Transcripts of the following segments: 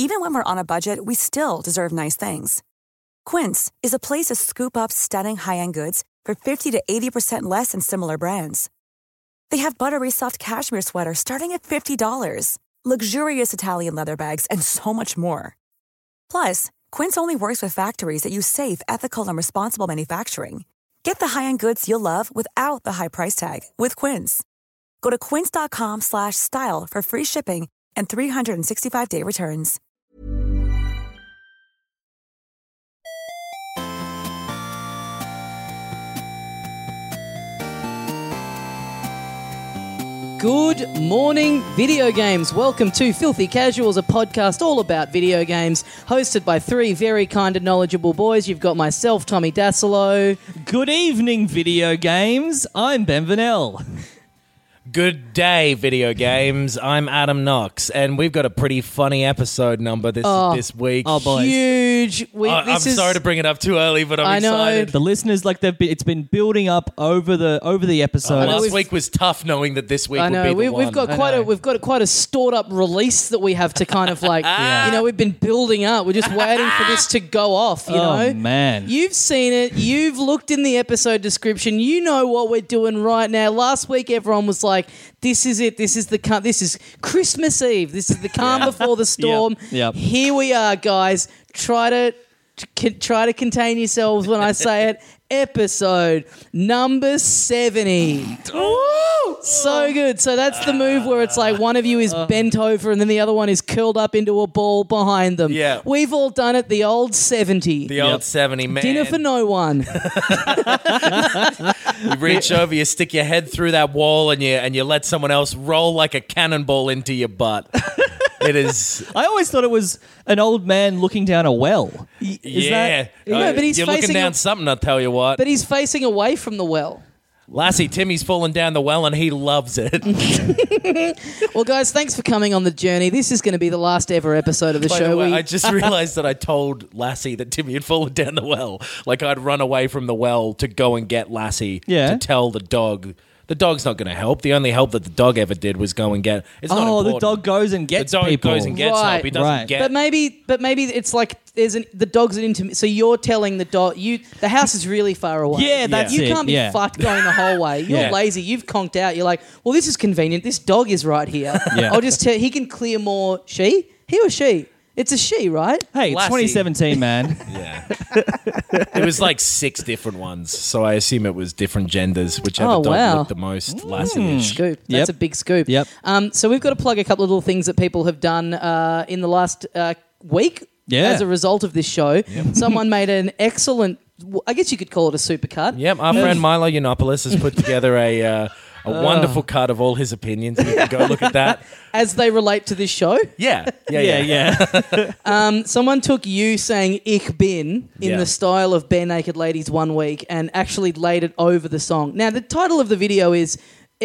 Even when we're on a budget, we still deserve nice things. Quince is a place to scoop up stunning high-end goods for 50 to 80% less than similar brands. They have buttery soft cashmere sweaters starting at $50, luxurious Italian leather bags, and so much more. Plus, Quince only works with factories that use safe, ethical, and responsible manufacturing. Get the high-end goods you'll love without the high price tag with Quince. Go to quince.com/style for free shipping and 365-day returns. Good morning, video games. Welcome to Filthy Casuals, a podcast all about video games, hosted by three very kind and knowledgeable boys. You've got myself, Tommy Dasilo. Good evening, video games. I'm Ben Vanel. Good day, video games. I'm Adam Knox, and we've got a pretty funny episode number this week. Oh, boys. Huge. I'm sorry to bring it up too early, but I'm excited. The listeners, it's been building up over the episode. Last week was tough, knowing that this week would be the one. We've got quite a stored up release that we have to kind of we've been building up. We're just waiting for this to go off. You know, oh man, you've seen it. You've looked in the episode description. You know what we're doing right now. Last week, everyone was like, "This is it. This is Christmas Eve. This is the calm before the storm." Yep. Here we are, guys. Try to contain yourselves when I say it. Episode number 70. So good. So that's the move where it's like one of you is bent over and then the other one is curled up into a ball behind them. Yeah. We've all done it. The old 70. The old 70, man. Dinner for no one. You reach over, you stick your head through that wall, and you let someone else roll like a cannonball into your butt. It is. I always thought it was an old man looking down a well. Yeah. No, but he's You're looking facing down something, I'll tell you what. But he's facing away from the well. Lassie, Timmy's fallen down the well and he loves it. Well, guys, thanks for coming on the journey. This is going to be the last ever episode of the By show. the way, I just realised that I told Lassie that Timmy had fallen down the well. Like I'd run away from the well to go and get Lassie to tell the dog. The dog's not going to help. The only help that the dog ever did was go and get. It's not important. The dog goes and gets people. The dog goes and gets help. He doesn't get. But maybe it's like the dog's an intimate. So you're telling the dog the house is really far away. Yeah, that's you it. You can't be fucked going the whole way. You're lazy. You've conked out. You're like, well, this is convenient. This dog is right here. I'll just tell. He can clear more. He or she. It's a she, right? Hey, it's Lassie. 2017, man. Yeah. It was like 6 different ones, so I assume it was different genders, whichever dog looked the most Lassie-ish. Scoop. That's a big scoop. Yep. So we've got to plug a couple of little things that people have done in the last week as a result of this show. Yep. Someone made an excellent, I guess you could call it a supercut. Yep, our friend Milo Yiannopoulos has put together a wonderful cut of all his opinions. You can go look at that. As they relate to this show? Yeah. Someone took you saying "Ich bin" in the style of Bare Naked Ladies 1 week and actually laid it over the song. Now, the title of the video is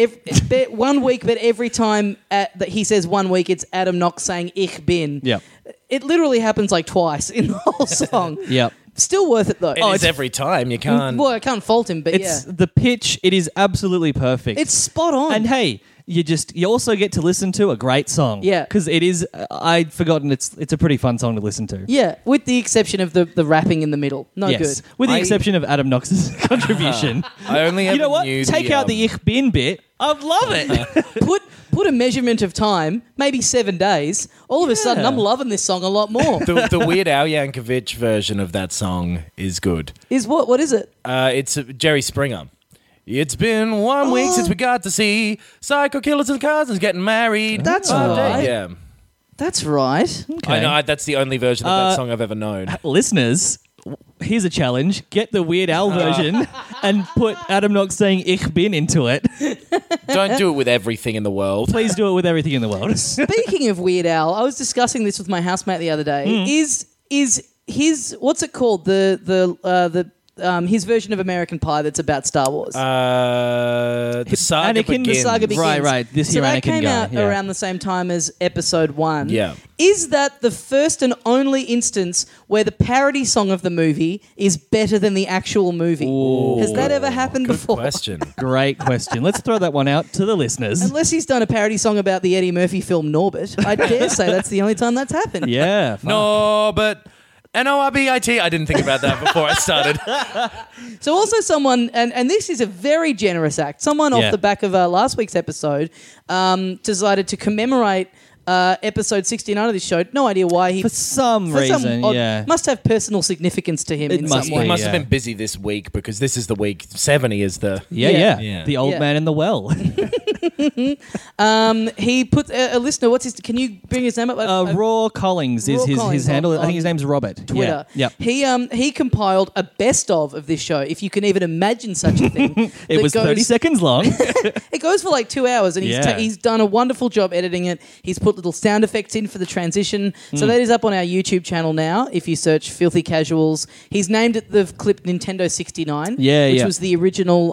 1 week, but every time that he says 1 week, it's Adam Knox saying "Ich bin." Yep. It literally happens like twice in the whole song. Yep. Still worth it though. It's every time. You can't. Well, I can't fault him, but It's the pitch. It is absolutely perfect. it's spot on. And hey, you also get to listen to a great song. Yeah. Because it is. I'd forgotten. It's a pretty fun song to listen to. yeah, with the exception of the rapping in the middle. No Yes. good. With the exception of Adam Knox's contribution. I only ever You know what? knew Take out the "Ich bin" bit. I'd love it. Put a measurement of time, maybe 7 days. All of a sudden, I'm loving this song a lot more. The Weird Al Yankovic version of that song is good. Is what? What is it? It's Jerry Springer. It's been 1 week since we got to see psycho killers and cousins getting married. That's right. Yeah. That's right. Okay. I know, that's the only version of that song I've ever known. Listeners, here's a challenge. Get the Weird Al version and put Adam Knox saying "Ich bin" into it. Don't do it with everything in the world. Please do it with everything in the world. Speaking of Weird Al, I was discussing this with my housemate the other day. Is his what's it called? The his version of American Pie that's about Star Wars. The saga Anakin- begins. The saga begins. Right. This so here that Anakin came guy, out yeah. around the same time as Episode 1. Yeah. Is that the first and only instance where the parody song of the movie is better than the actual movie? Has that ever happened Good before? question. Great question. Let's throw that one out to the listeners. Unless he's done a parody song about the Eddie Murphy film Norbit. I dare say that's the only time that's happened. Yeah. fuck. No, but Norbit. I didn't think about that before I started. So also someone, and this is a very generous act, someone Yeah. off the back of last week's episode decided to commemorate episode 69 of this show. No idea why he... For some reason, yeah. Must have personal significance to him It in must some be, way. He must yeah. have been busy this week because this is the week 70 is the... Yeah. Yeah. The old Yeah. man in the well. He put a listener, can you bring his name up? Raw Collings is Raw his Collings handle. on I think his name's Robert. Twitter. Yeah. Yep. He compiled a best of this show, if you can even imagine such a thing. It that was 30 goes- seconds long. It goes for like 2 hours, and Yeah. he's done a wonderful job editing it. He's put little sound effects in for the transition. So that is up on our YouTube channel now. If you search Filthy Casuals, he's named it the clip Nintendo 69, Yeah, which yeah. was the original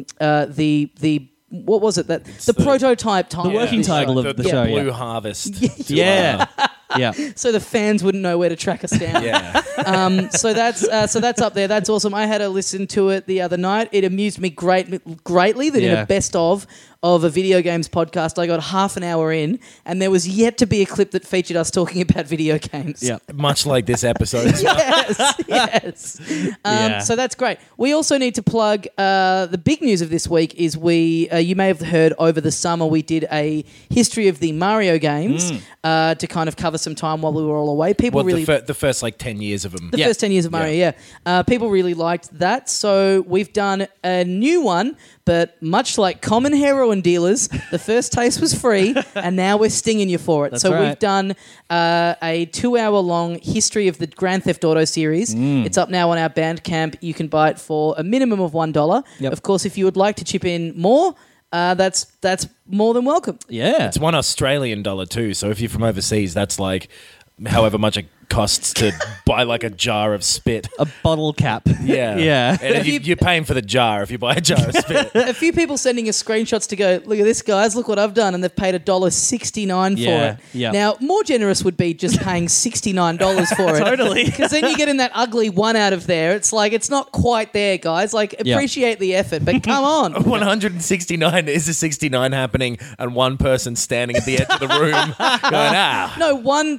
the what was it that the prototype title, the working of the title show. of the show. Blue Yeah. Harvest. Yeah. Yeah. So the fans wouldn't know where to track us down. Yeah. So that's up there. That's awesome. I had a listen to it the other night. It amused me greatly that in Yeah. a best of a video games podcast, I got half an hour in, and there was yet to be a clip that featured us talking about video games. Yeah. Much like this episode as well. Yes. Yeah. So that's great. We also need to plug the big news of this week is you may have heard over the summer we did a history of the Mario games to kind of cover some time while we were all away. People Well, really the first like 10 years of them. the first 10 years of Mario, people really liked that. So we've done a new one, but much like common heroin dealers, the first taste was free, and now we're stinging you for it. That's so right. we've done a 2-hour-long history of the Grand Theft Auto series. It's up now on our Bandcamp. You can buy it for a minimum of $1. Yep. Of course, if you would like to chip in more, that's more than welcome. Yeah. It's $1 Australian too. So if you're from overseas, that's like however much it costs to buy like a jar of spit. A bottle cap. Yeah. Yeah. And if you're paying for the jar if you buy a jar of spit. A few people sending us screenshots to go, look at this, guys, look what I've done, and they've paid $1.69 Yeah, for it. yeah. Now, more generous would be just paying $69 for it. Totally. Because then you get in that ugly one out of there. It's like, it's not quite there, guys. Like, Yeah. appreciate the effort, but come on. 169 is a 69 happening and one person standing at the edge of the room going, No,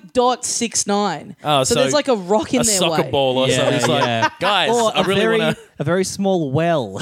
1.69. Oh, so there's like a rock in a their soccer way. ball or Yeah, something. It's like, yeah. guys, Or I really want to... a very small well.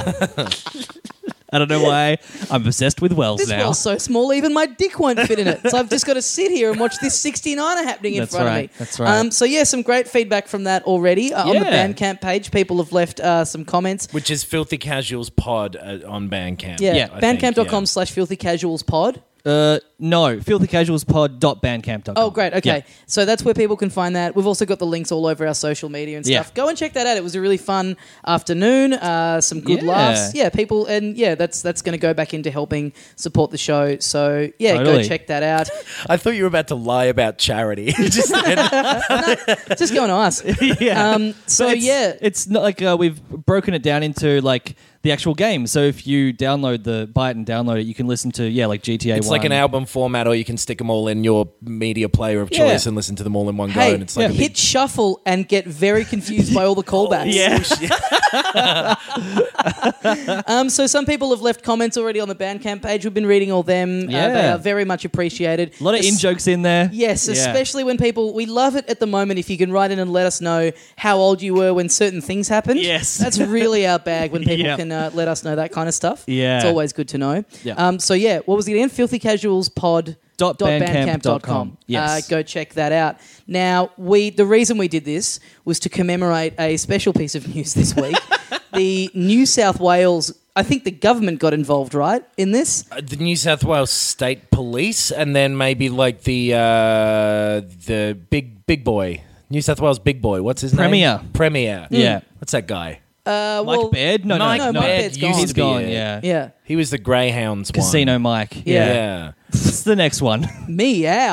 I don't know why I'm obsessed with wells This now. well's so small, even my dick won't fit in it. So I've just got to sit here and watch this 69er happening in That's front right, of me. that's right. So yeah, some great feedback from that already. On the Yeah. Bandcamp page, people have left some comments. Which is Filthy Casuals Pod on Bandcamp. Yeah, I think, bandcamp.com/filthycasualspod. No, filthycasualspod.bandcamp.com. Oh, great. Okay. Yeah. So that's where people can find that. We've also got the links all over our social media and stuff. Yeah. Go and check that out. It was a really fun afternoon. Some good Yeah. laughs. Yeah, people. And yeah, that's going to go back into helping support the show. So yeah, go Totally. check that out. I thought you were about to lie about charity. Just then. Just go and ask. Yeah. So But it's, yeah. it's not like we've broken it down into like the actual game. So if you buy it and download it, you can listen to like GTA. It's 1. like an album format, or you can stick them all in your media player of choice and listen to them all in one go. Hey, And it's like a hit shuffle and get very confused by all the callbacks. So some people have left comments already on the Bandcamp page. We've been reading all them. They Yeah. are very much appreciated. a lot of in-jokes in there. Yes, Yeah. especially when we love it at the moment if you can write in and let us know how old you were when certain things happened. Yes. That's really our bag when people Yeah. can let us know that kind of stuff. Yeah. It's always good to know. Yeah. So yeah, what was it again? filthycasualspod.bandcamp.com. Yes. Go check that out. Now, the reason we did this was to commemorate a special piece of news this week. The New South Wales, I think the government got involved, right, in this? the New South Wales State Police, and then maybe like the big boy, New South Wales big boy. What's his Premier. name? Premier. Yeah. What's that guy? Mike Baird? No, Mike Mike Baird's gone. He's used to be gone, it. yeah. Yeah. He was the Greyhounds Casino one. Mike. Yeah. Yeah. It's the next one. Meow.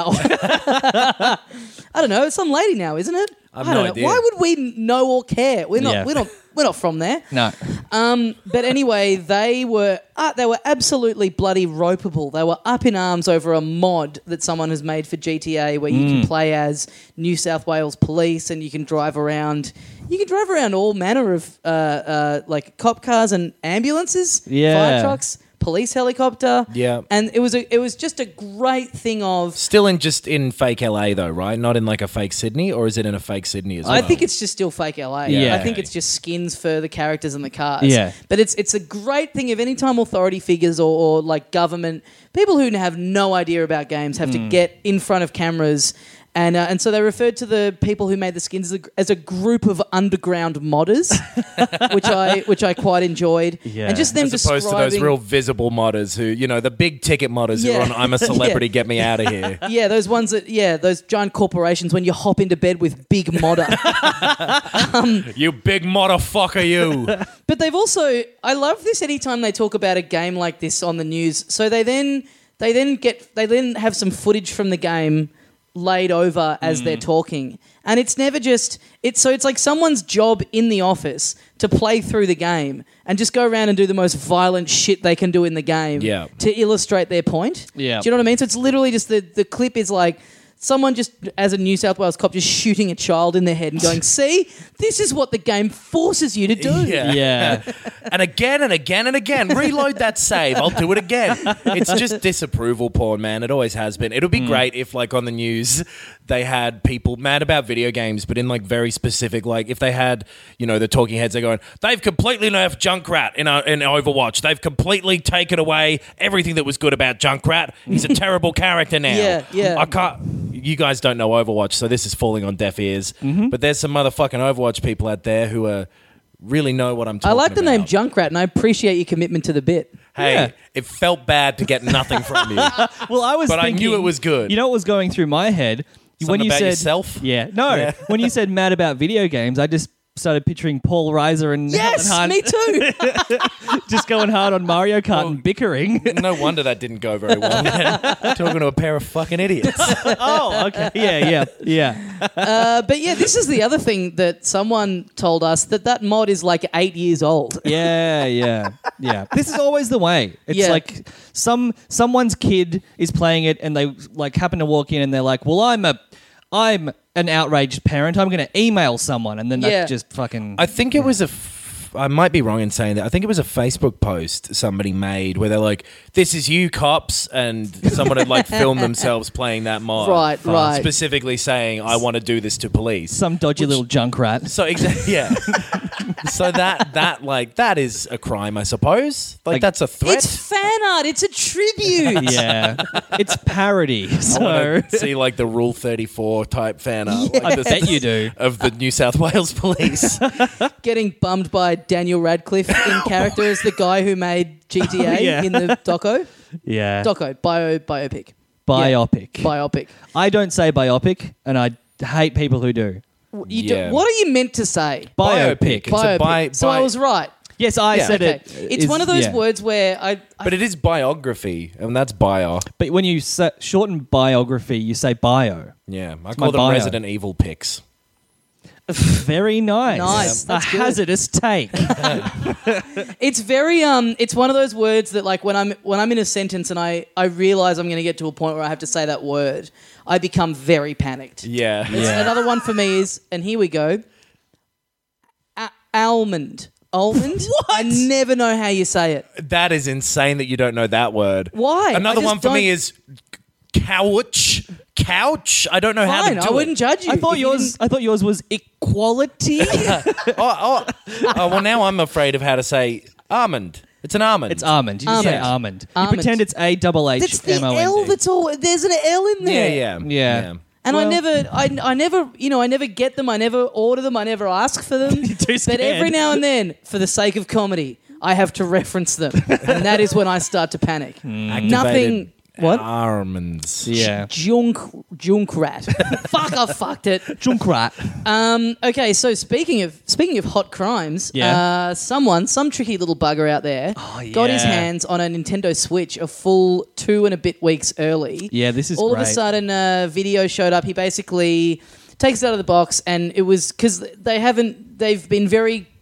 I don't know. It's some lady now, isn't it? I've I no don't know. idea. Why would we know or care? We're not. Yeah. We're not. not from there. No. But anyway, they were absolutely bloody ropeable. They were up in arms over a mod that someone has made for GTA where you can play as New South Wales police and you can drive around. You can drive around all manner of like cop cars and ambulances, fire trucks, police helicopter. Yeah. And it was just a great thing of... Still in fake LA though, right? Not in like a fake Sydney, or is it in a fake Sydney as well? I think it's just still fake LA. Yeah. I think it's just skins for the characters and the cars. Yeah. But it's a great thing of any time authority figures or like government, people who have no idea about games have to get in front of cameras. And so they referred to the people who made the skins as a group of underground modders, which I quite enjoyed. Yeah. And just them as opposed to those describing- real visible modders who, the big ticket modders who Yeah. are on I'm a Celebrity, Yeah. get me out of here. Yeah, those ones those giant corporations when you hop into bed with Big Modder. You big motherfucker, you. But they've also, I love this anytime they talk about a game like this on the news. So they then have some footage from the game laid over as they're talking. And it's never just, it's like someone's job in the office to play through the game and just go around and do the most violent shit they can do in the game to illustrate their point. Yeah. Do you know what I mean? So it's literally just the clip is like, someone just, as a New South Wales cop, just shooting a child in their head and going, see, this is what the game forces you to do. Yeah. Yeah. And again and again and again. Reload that save. I'll do it again. It's just disapproval porn, man. It always has been. It would be great if, like, on the news, they had people mad about video games, but in, like, very specific, like, if they had, the talking heads, they're going, they've completely nerfed Junkrat in Overwatch. They've completely taken away everything that was good about Junkrat. He's a terrible character now. Yeah. I can't... You guys don't know Overwatch, so this is falling on deaf ears. But there's some motherfucking Overwatch people out there who really know what I'm talking about. I like the name Junkrat, and I appreciate your commitment to the bit. Hey, it felt bad to get nothing from you. Well, I was But I thinking, knew it was good. You know what was going through my head? Something you about said yourself? Yeah. No. Yeah. When you said mad about video games, I just started picturing Paul Reiser and Yes, Helen me Hunt too. just going hard on Mario Kart and bickering. No wonder that didn't go very well, man. Talking to a pair of fucking idiots. Oh, okay. Yeah. But yeah, this is the other thing that someone told us, that mod is like 8 years old. Yeah. This is always the way. It's Yeah. like someone's kid is playing it and they like happen to walk in and they're like, well, I'm an outraged parent. I'm going to email someone, and then Yeah. that just fucking. I think it was I might be wrong in saying that. I think it was a Facebook post somebody made where they're like, "This is you, cops," and someone had like filmed themselves playing that mod, Right. specifically saying, "I want to do this to police." some dodgy little junk rat. So exactly, yeah. So that is a crime, I suppose. Like that's a threat. It's fan art. It's a tribute. Yeah, it's parody. I So want to see like the Rule 34 type fan art. Like I this- bet you do. of the New South Wales Police. Getting bummed by Daniel Radcliffe in character as the guy who made GTA Yeah. in the biopic. Biopic. Biopic. I don't say biopic, and I hate people who do. Yeah. What are you meant to say? Biopic. It's a Biopic. So I was right. Yes, I said Okay. it. It's is- one of those yeah. words where I But it is biography, and that's bio. But when you shorten biography, you say bio. Yeah, I my call them bio. Resident Evil pics. Very nice. Nice, A that's good. hazardous take. It's very it's one of those words that like when I'm in a sentence and I realize I'm going to get to a point where I have to say that word, I become very panicked. Yeah. Another one for me is, and here we go, almond. Almond? What? I never know how you say it. That is insane that you don't know that word. Why? Another I just one for me don't- is couch. Couch? I don't know how Fine, to do I wouldn't it. judge you. I thought if you yours was equality. Oh, well, now I'm afraid of how to say almond. It's an almond. It's almond. You just say Almond. almond. You Almond. pretend it's A-double-H That's the M-O-N-D. L that's all. There's an L in there. Yeah. And Well- I never get them. I never order them. I never ask for them. You're too But scared. every now and then, for the sake of comedy, I have to reference them, and that is when I start to panic. Activated Nothing. What? Almonds. Yeah. Junkrat. Fuck! I fucked it. Junkrat. Okay, so speaking of hot crimes, Yeah. some tricky little bugger out there got his yeah. hands on a Nintendo Switch a full 2 and a bit weeks early. Yeah, this is all of a great. sudden a video showed up. He basically takes it out of the box, and it was because they've been very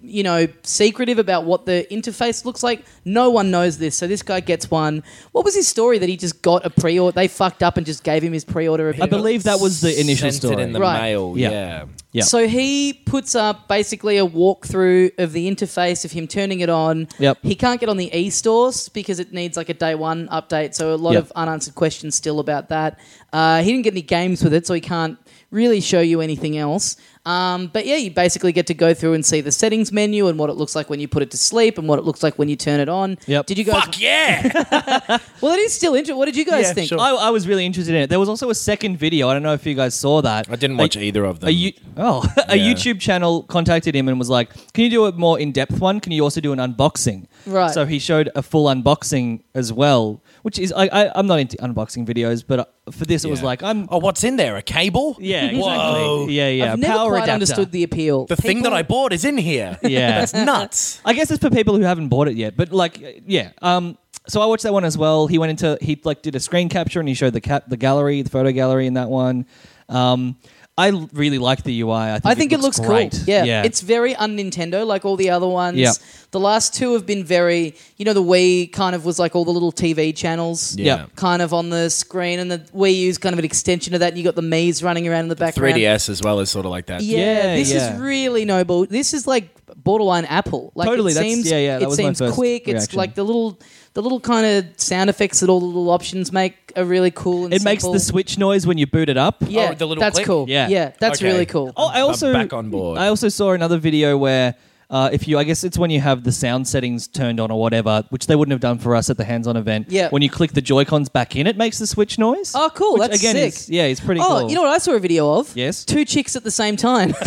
secretive about what the interface looks like. No one knows this, so this guy gets one. What was his story that he just got a pre-order? They fucked up and just gave him his pre-order. I believe that was the initial Sent story. it in the Right. mail. Yeah. Yeah. So he puts up basically a walkthrough of the interface of him turning it on. Yep. He can't get on the e-stores because it needs like a day one update, so a lot Yep. of unanswered questions still about that. He didn't get any games with it, so he can't really show you anything else. But yeah, you basically get to go through and see the settings menu and what it looks like when you put it to sleep and what it looks like when you turn it on. Yep. Did you guys? Fuck yeah! Well, it is still interesting. What did you guys Yeah, think? sure. I was really interested in it. There was also a second video. I don't know if you guys saw that. I didn't watch either of them. A Yeah. YouTube channel contacted him and was like, "Can you do a more in-depth one? Can you also do an unboxing?" Right. So he showed a full unboxing as well, which is I'm not into unboxing videos, but for this it was like Oh, what's in there? A cable? yeah, exactly. Whoa. Yeah. I've never Power quite adapter. understood the appeal. The thing that I bought is in here. Yeah. That's nuts. I guess it's for people who haven't bought it yet, but so I watched that one as well. He did a screen capture and he showed the gallery, the photo gallery in that one. I really like the UI. I think it looks great. cool. Yeah. It's very un-Nintendo, like all the other ones. Yeah. The last two have been very, the Wii kind of was like all the little TV channels Yeah. kind of on the screen, and the Wii U's kind of an extension of that, and you got the Mii's running around in the background. 3DS as well is sort of like that. Yeah, this Yeah. is really noble. This is like borderline Apple. Like Totally, it that's- seems, that it was my seems first quick. It's reaction. like the little kind of sound effects that all the little options make are really cool and It makes simple. the Switch noise when you boot it up. Yeah, Oh, the little that's click? cool. Yeah. That's Okay. really cool. Oh, I'm back on board. I also saw another video where I guess it's when you have the sound settings turned on or whatever, which they wouldn't have done for us at the hands-on event. Yeah. When you click the Joy-Cons back in, it makes the Switch noise. Oh, cool. Which, That's again, sick. is pretty Oh, cool. you know what I saw a video of? Yes. 2 chicks at the same time.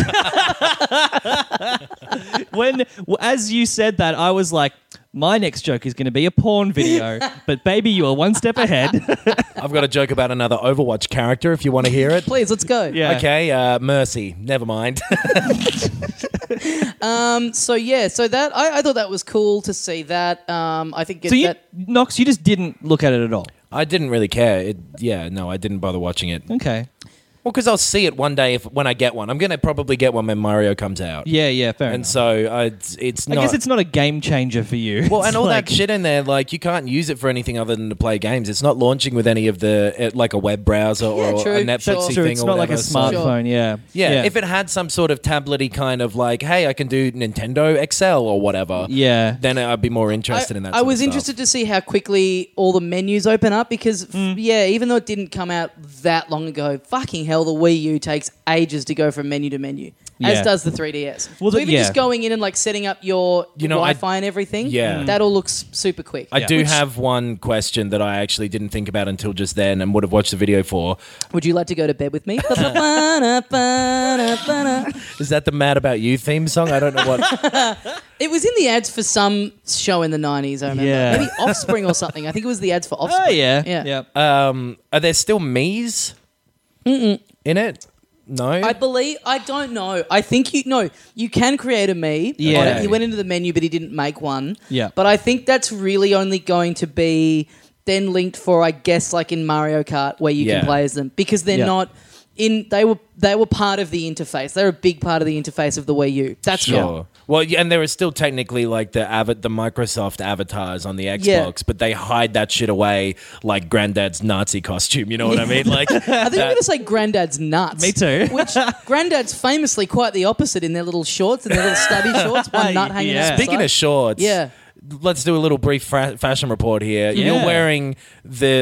As you said that, I was like, my next joke is going to be a porn video, but baby, you are one step ahead. I've got a joke about another Overwatch character if you want to hear it. Please, let's go. Yeah. Okay, Mercy. Never mind. So that I thought that was cool to see that. I think So that Knox, you just didn't look at it at all. I didn't really care. I didn't bother watching it. Okay. Well, because I'll see it one day when I get one. I'm going to probably get one when Mario comes out. Yeah, fair And enough. so it's I not... guess it's not a game changer for you. Well, It's and all like- that shit in there, like, you can't use it for anything other than to play games. It's not launching with any of the, like a web browser or true. a That's Netflix That's true. thing It's or not like a whatever. So- smartphone. Yeah. Yeah, if it had some sort of tablety kind of like, hey, I can do Nintendo Excel or whatever, Yeah. then I'd be more interested in that. I sort was of interested to see how quickly all the menus open up because, even though it didn't come out that long ago, fucking hell, the Wii U takes ages to go from menu to menu, as Yeah. does the 3DS. Well, so even just going in and like setting up your Wi-Fi and everything, Yeah. that all looks super quick. I do have one question that I actually didn't think about until just then and would have watched the video for. Would you like to go to bed with me? Is that the Mad About You theme song? I don't know what. It was in the ads for some show in the 90s, I remember. Yeah. Maybe Offspring or something. I think it was the ads for Offspring. Oh, yeah. Yeah. Are there still Mii's in it? No. I don't know. I think you can create a Mii. Yeah. He went into the menu, but he didn't make one. Yeah. But I think that's really only going to be then linked for, I guess, like in Mario Kart where you Yeah. can play as them because they're Yeah. not in. They were part of the interface. They're a big part of the interface of the Wii U. That's Sure. Well, yeah, and there is still technically like the Microsoft avatars on the Xbox, Yeah. but they hide that shit away like Granddad's Nazi costume. You know what I mean? Like, I think I'm going to say Granddad's nuts. Me too. Which Granddad's famously quite the opposite in their little shorts and their little stubby shorts, one nut hanging Yeah. out. Speaking of shorts, Yeah. let's do a little brief fashion report here. Yeah. You're wearing the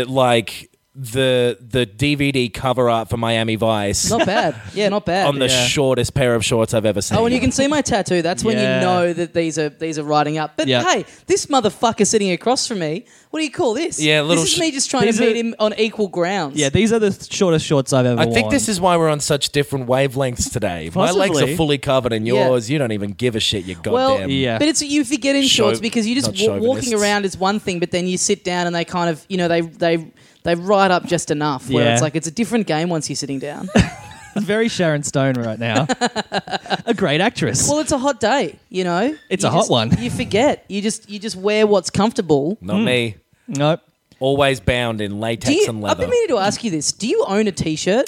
DVD cover art for Miami Vice Not bad. Yeah, not bad. on the Yeah. shortest pair of shorts I've ever seen. Oh, and you can see my tattoo. That's when Yeah. you know that these are riding up. But Yeah. hey, this motherfucker sitting across from me, what do you call this? Yeah, little this is sh- me just trying these to meet are- him on equal grounds. Yeah, these are the shortest shorts I've ever I worn. think this is why we're on such different wavelengths today. My legs Possibly. are fully covered, and Yeah. yours, you don't even give a shit. You Well, goddamn. Yeah. but it's you forget in shorts because you just not chauvinists. walking around is one thing, but then you sit down and they kind of they ride up just enough where Yeah. it's like it's a different game once you're sitting down. very Sharon Stone right now. A great actress. Well, it's a hot day, you know. It's You a hot just- one. You forget. You just wear what's comfortable. Not me. Nope. Always bound in latex and I've leather. been meaning to ask you this. Do you own a T-shirt?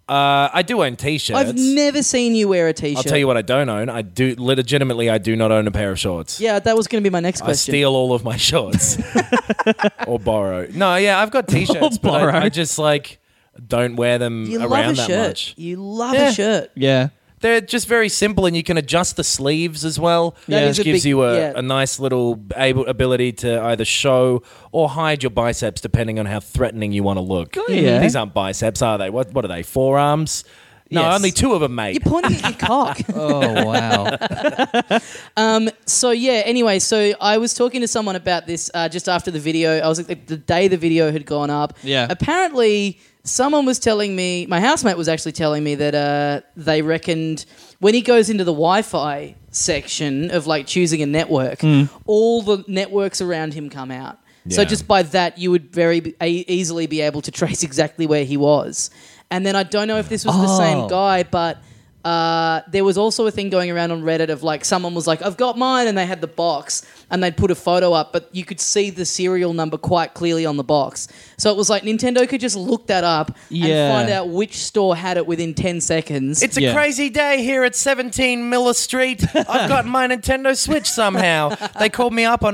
I do own T-shirts. I've never seen you wear a T-shirt. I'll tell you what I don't own. I do not own a pair of shorts. Yeah, that was going to be my next I question. steal all of my shorts. Or borrow. No, yeah, I've got T-shirts, but I just like don't wear them You around love a that shirt. much. You love a shirt. Yeah. They're just very simple, and you can adjust the sleeves as well. That is Which a gives big- you yeah. a nice little ability to either show or hide your biceps, depending on how threatening you want to look. yeah. These aren't biceps, are they? What are they? Forearms? No, Yes. only 2 of them, mate. You're pointing at your cock. Oh, wow. So yeah, anyway, so I was talking to someone about this just after the video. I was like, the day the video had gone up. Yeah. Apparently, someone was telling me, my housemate was actually telling me that they reckoned when he goes into the Wi-Fi section of like choosing a network, all the networks around him come out. So Yeah. just by that, you would very easily be able to trace exactly where he was. And then I don't know if this was the same guy, but there was also a thing going around on Reddit of like someone was like, I've got mine, and they had the box and they'd put a photo up, but you could see the serial number quite clearly on the box. So it was like Nintendo could just look that up and find out which store had it within 10 seconds. It's a crazy day here at 17 Miller Street. I've got my Nintendo Switch somehow. They called me up on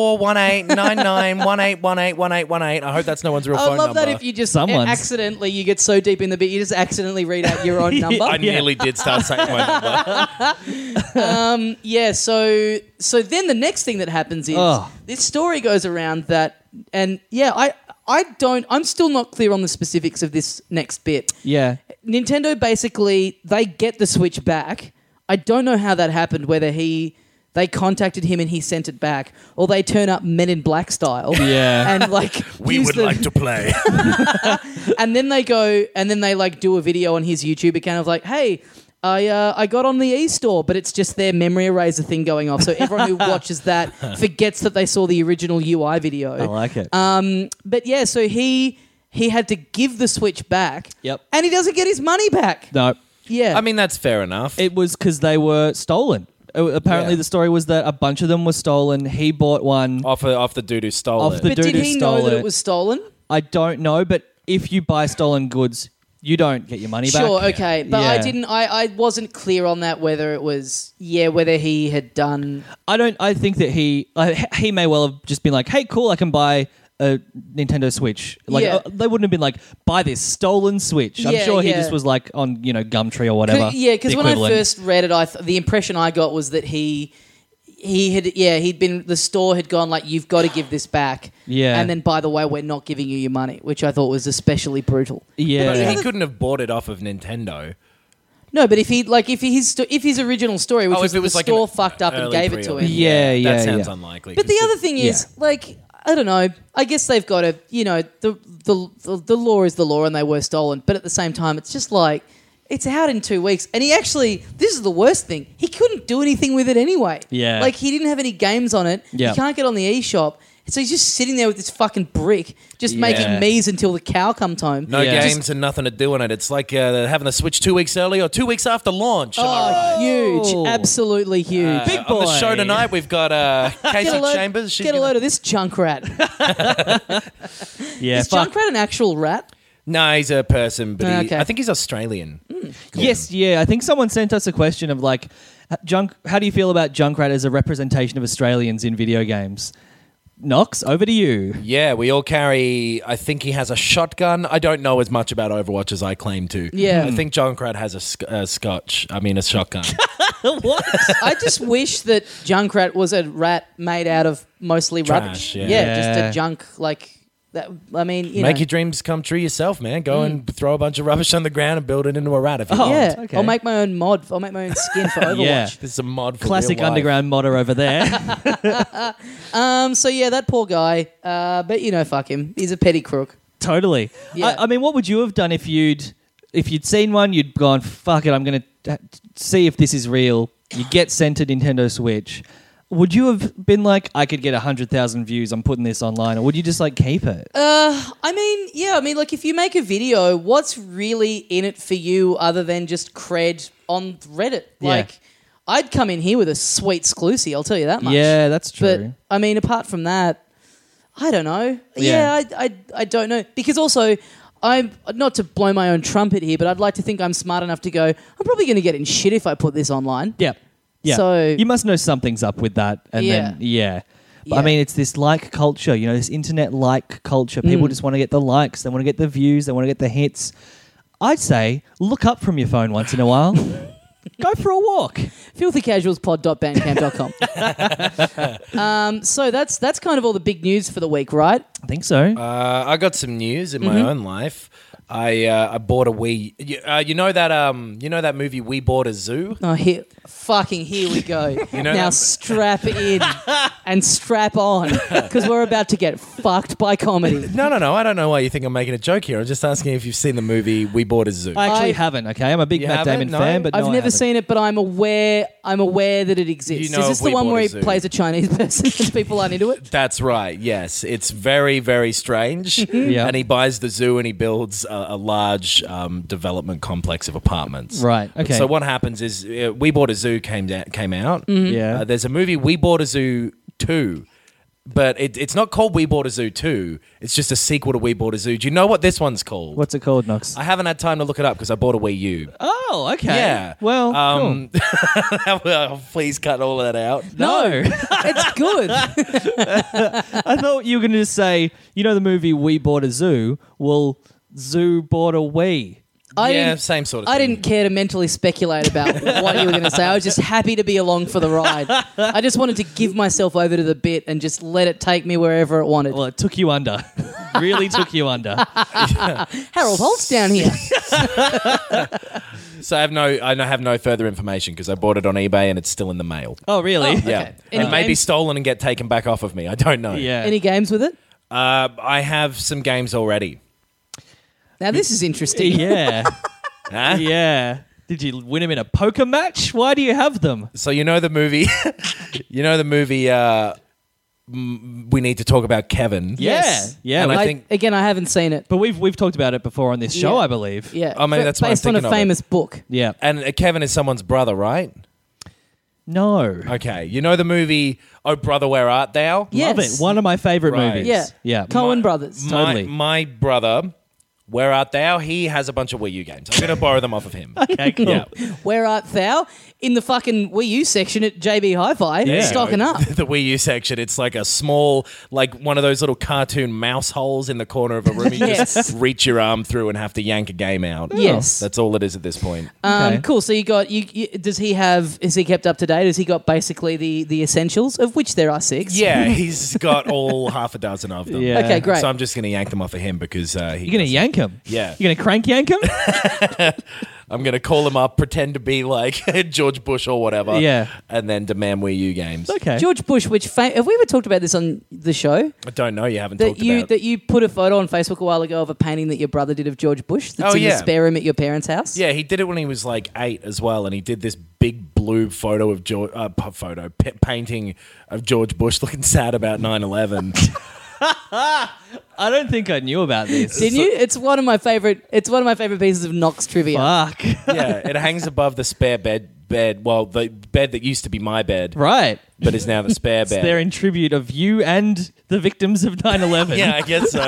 04189918181818. I hope that's no one's real I phone love number. that if you just Someone's. accidentally, you get so deep in the bit, you just accidentally read out your own number. I nearly did start saying my number. Yeah, so then the next thing that happens is this story goes around that, and yeah, I'm still not clear on the specifics of this next bit. Yeah. Nintendo basically, they get the Switch back. I don't know how that happened, whether they contacted him and he sent it back, or they turn up Men in Black style. Yeah. And like We use would the- like to play. and then they go and then they like do a video on his YouTube account of like, hey, I got on the e-store, but it's just their memory eraser thing going off. So everyone who watches that forgets that they saw the original UI video. I like it. But yeah, so he had to give the Switch back. Yep. And he doesn't get his money back. No. Yeah. I mean, that's fair enough. It was because they were stolen. Apparently, Yeah. the story was that a bunch of them were stolen. He bought one. off the dude who stole Off it. the but dude did who he stole know that it. it was stolen? I don't know, but if you buy stolen goods, you don't get your money back. Sure, okay. But Yeah. I wasn't clear on that whether it was, whether he had done... I think that he may well have just been like, hey, cool, I can buy a Nintendo Switch. Like Yeah. they wouldn't have been like, buy this stolen Switch. I'm Yeah, sure he yeah. just was like on, Gumtree or whatever. Yeah, because the when I equivalent. first read it, the impression I got was that the store had gone like, you've got to give this back. Yeah. And then, by the way, we're not giving you your money, which I thought was especially brutal. Yeah. But he couldn't have bought it off of Nintendo. No, but if his original story, which Oh, was if it that was the like store an fucked up and early gave it to pre-order. him. Yeah, That sounds yeah. unlikely. But the other thing is, like, I don't know. I guess they've got to, the law is the law, and they were stolen. But at the same time, it's just like, it's out in 2 weeks, and he actually, this is the worst thing. He couldn't do anything with it anyway. Yeah. Like, he didn't have any games on it. Yeah. He can't get on the eShop. So he's just sitting there with this fucking brick, just making Yeah. me's until the cow comes home. no Yeah. games and nothing to do on it. It's like having the Switch 2 weeks early or 2 weeks after launch. Am I right? Huge, Oh. absolutely huge. Big On the boy. show tonight, we've got Casey Chambers. She's get a gonna- load of this junk rat. Yeah, Is fuck. Junkrat an actual rat? No, he's a person, but Okay. I think he's Australian. Yes, yeah. I think someone sent us a question of like, how do you feel about Junkrat as a representation of Australians in video games? Knox, over to you. Yeah, we all carry. I think he has a shotgun. I don't know as much about Overwatch as I claim to. Yeah. I think Junkrat has a shotgun. I just wish that Junkrat was a rat made out of mostly Trash, rubbish. yeah. Just Yeah. a junk like that. I mean, you Make know. your dreams come true yourself, man. Go and throw a bunch of rubbish on the ground and build it into a rat if you want. Yeah, okay. I'll make my own mod. I'll make my own skin for Overwatch. Yeah. This is a mod for Classic real life. underground modder over there. So yeah, that poor guy. But fuck him. He's a petty crook. Totally. Yeah. I mean, what would you have done if you'd seen one? You'd gone, fuck it, I'm going to see if this is real. You get sent a Nintendo Switch. Would you have been like, I could get 100,000 views, I'm putting this online, or would you just like keep it? I mean, like if you make a video, what's really in it for you other than just cred on Reddit? Yeah. Like, I'd come in here with a sweet exclusive. I'll tell you that much. Yeah, that's true. But I mean, apart from that, I don't know. Yeah. I don't know, because also I'm not to blow my own trumpet here, but I'd like to think I'm smart enough to go, I'm probably going to get in shit if I put this online. Yeah. Yeah. So- you must know something's up with that. And then, But, I Yeah. mean, it's this like culture, this internet like culture. People just want to get the likes. They want to get the views. They want to get the hits. I'd say look up from your phone once in a while. Go for a walk. filthycasualspod.bandcamp.com. So that's kind of all the big news for the week, right? I think so. I got some news in my own life. I bought a Wii. You know that movie We Bought a Zoo? Oh, here we go. know Now that- strap in and strap on because we're about to get fucked by comedy. No. I don't know why you think I'm making a joke here. I'm just asking if you've seen the movie We Bought a Zoo. I actually I- haven't, okay? I'm a big You Matt haven't? Damon No? fan, but no, I've I never haven't. seen it, but I'm aware that it exists. You know Is this of the We one Bought where a he Zoo. plays a Chinese person and people aren't into it? That's right. Yes, it's very, very strange. Yeah. And he buys the zoo and he builds a large development complex of apartments. Right, okay. So what happens is We Bought a Zoo came out. Yeah. There's a movie We Bought a Zoo 2. But it's not called We Bought a Zoo 2. It's just a sequel to We Bought a Zoo. Do you know what this one's called? What's it called, Knox? I haven't had time to look it up because I bought a Wii U. Oh, okay. Yeah. Well, cool. Well, please cut all of that out. No. It's good. I thought you were going to just say, the movie We Bought a Zoo? Well, Zoo bought a Wii. Same sort of thing. I didn't care to mentally speculate about what you were going to say. I was just happy to be along for the ride. I just wanted to give myself over to the bit and just let it take me wherever it wanted. Well, it took you under. Really took you under. Harold Holt's down here. So I have no further information because I bought it on eBay and it's still in the mail. Oh, really? Oh. Yeah, Okay. Any it may be games? stolen and get taken back off of me. I don't know. Yeah. Any games with it? I have some games already. Now this is interesting. Yeah. Huh? Yeah. Did you win him in a poker match? Why do you have them? So you know the movie, We Need to Talk About Kevin. Yes. Yeah. And we- I think- Again, I haven't seen it. but we've talked about it before on this show, Yeah. I believe. Yeah. Oh, maybe that's why I'm based on a thinking of it. famous book. Yeah. And Kevin is someone's brother, right? No. Okay. You know the movie Oh Brother, Where Art Thou? Yes. Love it. One of my favorite Right. movies. Yeah. Yeah. Coen Brothers. Totally. My brother, Where Art Thou? He has a bunch of Wii U games. I'm going to borrow them off of him. Okay, cool. Yeah. Where art thou? In the fucking Wii U section at JB Hi-Fi, Yeah. stocking up. The Wii U section, it's like a small, like one of those little cartoon mouse holes in the corner of a room. You Yes. just reach your arm through and have to yank a game out. Yes. That's all it is at this point. Okay. Cool. So you got you. Is he kept up to date? Has he got basically the essentials, of which there are 6? Yeah, he's got all half a dozen of them. Yeah. Okay, great. So I'm just going to yank them off of him because You're going to yank him? Yeah. You're going to crank yank him? I'm going to call him up, pretend to be like George Bush or whatever. Yeah. And then demand Wii U games. Okay. George Bush, have we ever talked about this on the show? I don't know. You haven't That talked you about that you put a photo on Facebook a while ago of a painting that your brother did of George Bush that's Oh, in yeah. the spare room at your parents' house. Yeah, he did it when he was like 8 as well, and he did this big blue photo of painting of George Bush looking sad about 9/11. I don't think I knew about this. Didn't you? It's one of my favorite. It's one of my favorite pieces of Knox trivia. Fuck. Yeah, it hangs above the spare bed. Well, the bed that used to be my bed, Right. but is now the spare bed. They're in tribute of you and the victims of 9/11. Yeah, I guess so.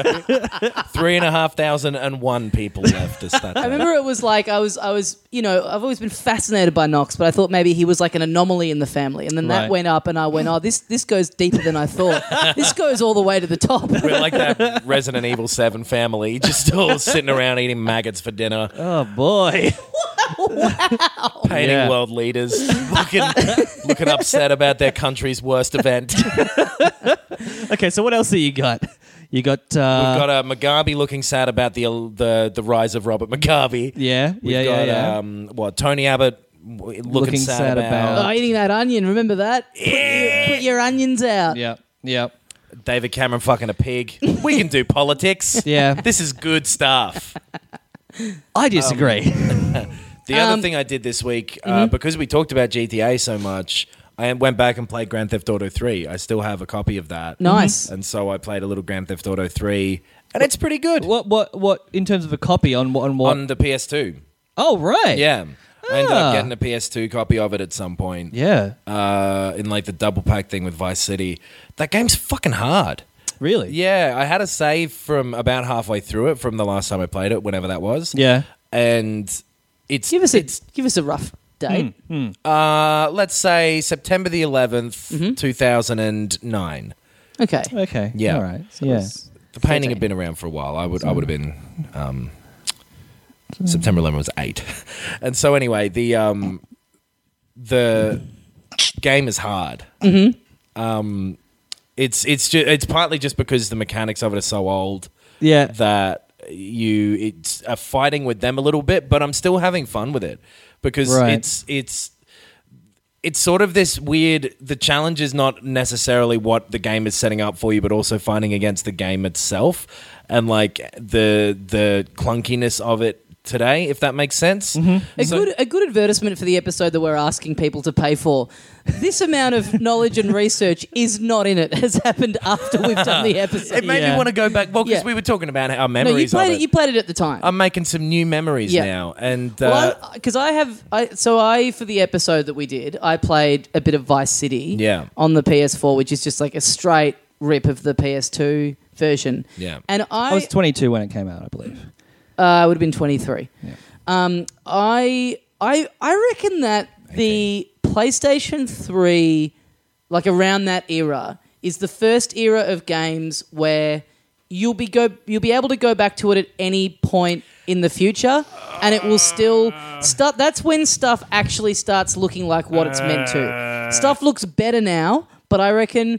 3,501 people left to start. I remember it was like I was I've always been fascinated by Knox, but I thought maybe he was like an anomaly in the family, and then that Right. went up, and I went, oh, this goes deeper than I thought. This goes all the way to the top. We're like that Resident Evil 7 family, just all sitting around eating maggots for dinner, Oh, boy. painting Yeah. world leaders, looking upset about their country's worst event. Okay, so what else have you got? You got... We've got Mugabe looking sad about the rise of Robert Mugabe. Yeah, We've got Tony Abbott looking sad about. Oh, eating that onion, remember that? Put your onions out. Yeah. David Cameron fucking a pig. We can do politics. Yeah. This is good stuff. I disagree. The other thing I did this week, because we talked about GTA so much, I went back and played Grand Theft Auto 3. I still have a copy of that. Nice. And so I played a little Grand Theft Auto 3, and it's pretty good. What in terms of a copy on what? On the PS2. Oh, right. Yeah. I ended Ah. up getting a PS2 copy of it at some point. Yeah. In like the double pack thing with Vice City. That game's fucking hard. Really? Yeah, I had a save from about halfway through it from the last time I played it, whenever that was. Yeah. And it's... Give us a rough date. let's say September the 11th, 2009. Okay. Okay. Yeah. All right. Yeah. The painting had been around for a while. I would have been... September 11 was 8. And so anyway, the game is hard. Mm-hmm. It's partly just because the mechanics of it are so old. Yeah. That it's fighting with them a little bit, but I'm still having fun with it because it's sort of this weird. The challenge is not necessarily what the game is setting up for you, but also fighting against the game itself and like the clunkiness of it today, if that makes sense. Mm-hmm. A good advertisement for the episode that we're asking people to pay for. This amount of knowledge and research is not in it. Has happened after we've done the episode. It made me want to go back. Well, because we were talking about our memories of it. You played it at the time. I'm making some new memories now, and because I for the episode that we did, I played a bit of Vice City. On the PS4, which is just like a straight rip of the PS2 version. Yeah, and I was 22 when it came out, I believe. I would have been 23. Yeah. I reckon that the PlayStation 3, like around that era, is the first era of games where you'll be able to go back to it at any point in the future, and it will still start. That's when stuff actually starts looking like what it's meant to. Stuff looks better now, but I reckon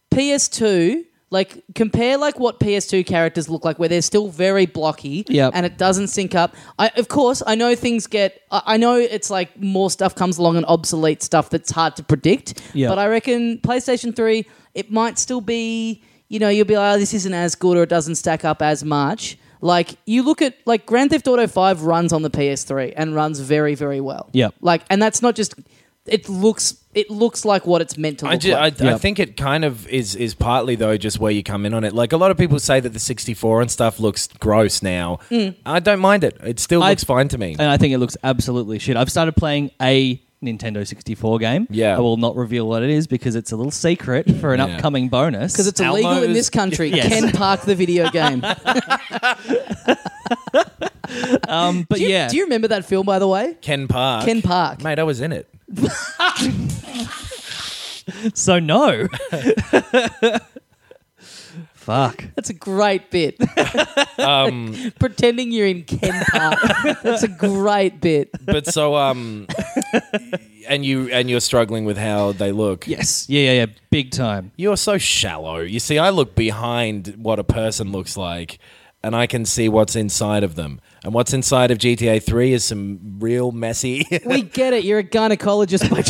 PS2. Like, compare like what PS2 characters look like, where they're still very blocky, and it doesn't sync up. Of course, I know things get... I know it's like more stuff comes along and obsolete stuff that's hard to predict, but I reckon PlayStation 3, it might still be... you'll be like, oh, this isn't as good or it doesn't stack up as much. Like, you look at... Like, Grand Theft Auto 5 runs on the PS3 and runs very, very well. Yeah. Like, and that's not just... It looks like what it's meant to look like. I think it kind of is partly, though, just where you come in on it. Like, a lot of people say that the 64 and stuff looks gross now. I don't mind it. It still looks fine to me. And I think it looks absolutely shit. I've started playing a Nintendo 64 game. Yeah. I will not reveal what it is because it's a little secret for an upcoming bonus. Because it's illegal in this country. Yes. Ken Park the video game. But do you remember that film, by the way? Ken Park. Ken Park. Mate, I was in it. So no. Fuck. That's a great bit. Pretending you're in Ken Park. That's a great bit. But so and you're struggling with how they look. Yes. Yeah. Big time. You're so shallow. You see, I look behind what a person looks like, and I can see what's inside of them. And what's inside of GTA 3 is some real messy... We get it. You're a gynecologist by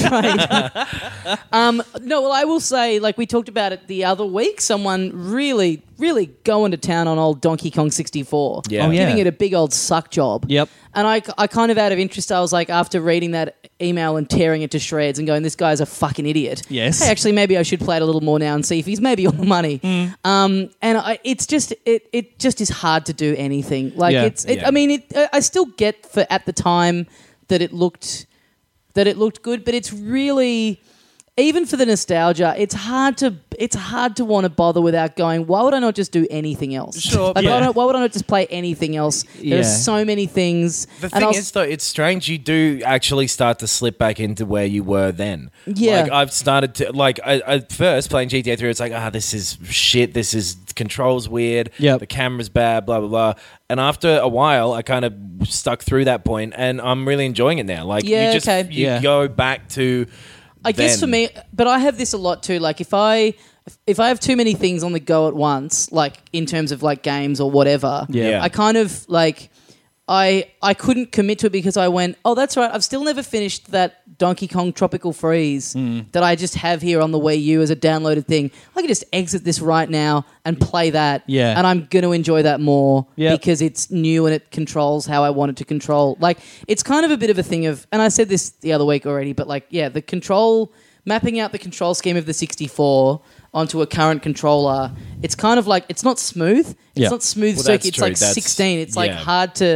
trade. No, well, I will say, like we talked about it the other week, someone really, really going to town on old Donkey Kong 64. Yeah. Giving it a big old suck job. Yep. And I kind of out of interest, I was like, after reading that email and tearing it to shreds and going, this guy's a fucking idiot. Yes. Hey, actually, maybe I should play it a little more now and see if he's maybe on the money. And it's just, it just is hard to do anything. Like I mean, I still get for at the time that it looked good, but it's really, even for the nostalgia, it's hard to want to bother without going, why would I not just do anything else? Sure. Like, why would I not just play anything else? There's so many things. The thing is, though, it's strange. You do actually start to slip back into where you were then. Yeah. Like, I've started to... Like, at first, playing GTA 3, it's like, this is shit. This is... Control's weird. Yep. The camera's bad, blah, blah, blah. And after a while, I kind of stuck through that point, and I'm really enjoying it now. Like, you go back to... I guess for me, but I have this a lot too. Like, if I have too many things on the go at once, like in terms of like games or whatever, I kind of like I couldn't commit to it because I went, oh, that's right. I've still never finished that Donkey Kong Tropical Freeze that I just have here on the Wii U as a downloaded thing. I can just exit this right now and play that. Yeah. And I'm going to enjoy that more because it's new and it controls how I want it to control. Like, it's kind of a bit of a thing of, and I said this the other week already, but like, the control, mapping out the control scheme of the 64 onto a current controller, it's kind of like, it's not smooth. It's not smooth circuit. It's like 16. It's like hard to...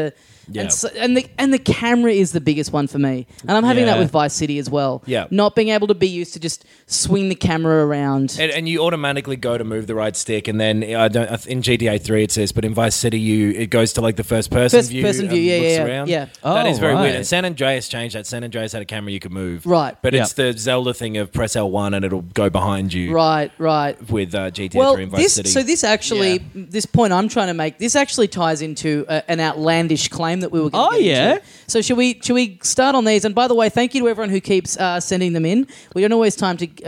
Yeah. And the camera is the biggest one for me, and I'm having that with Vice City as well. Yeah. Not being able to be used to just swing the camera around. And you automatically go to move the right stick, and then in GTA 3 it says, but in Vice City it goes to like the first person view. First person view, and looks yeah. around. Yeah. That is very right. weird. And San Andreas changed that. San Andreas had a camera you could move. Right. But Yeah. it's the Zelda thing of press L1 and it'll go behind you. Right. With GTA 3 and Vice City. So this actually, this point I'm trying to make, this actually ties into an outlandish claim that we were going to get into. So should we start on these? And by the way, thank you to everyone who keeps sending them in. We don't always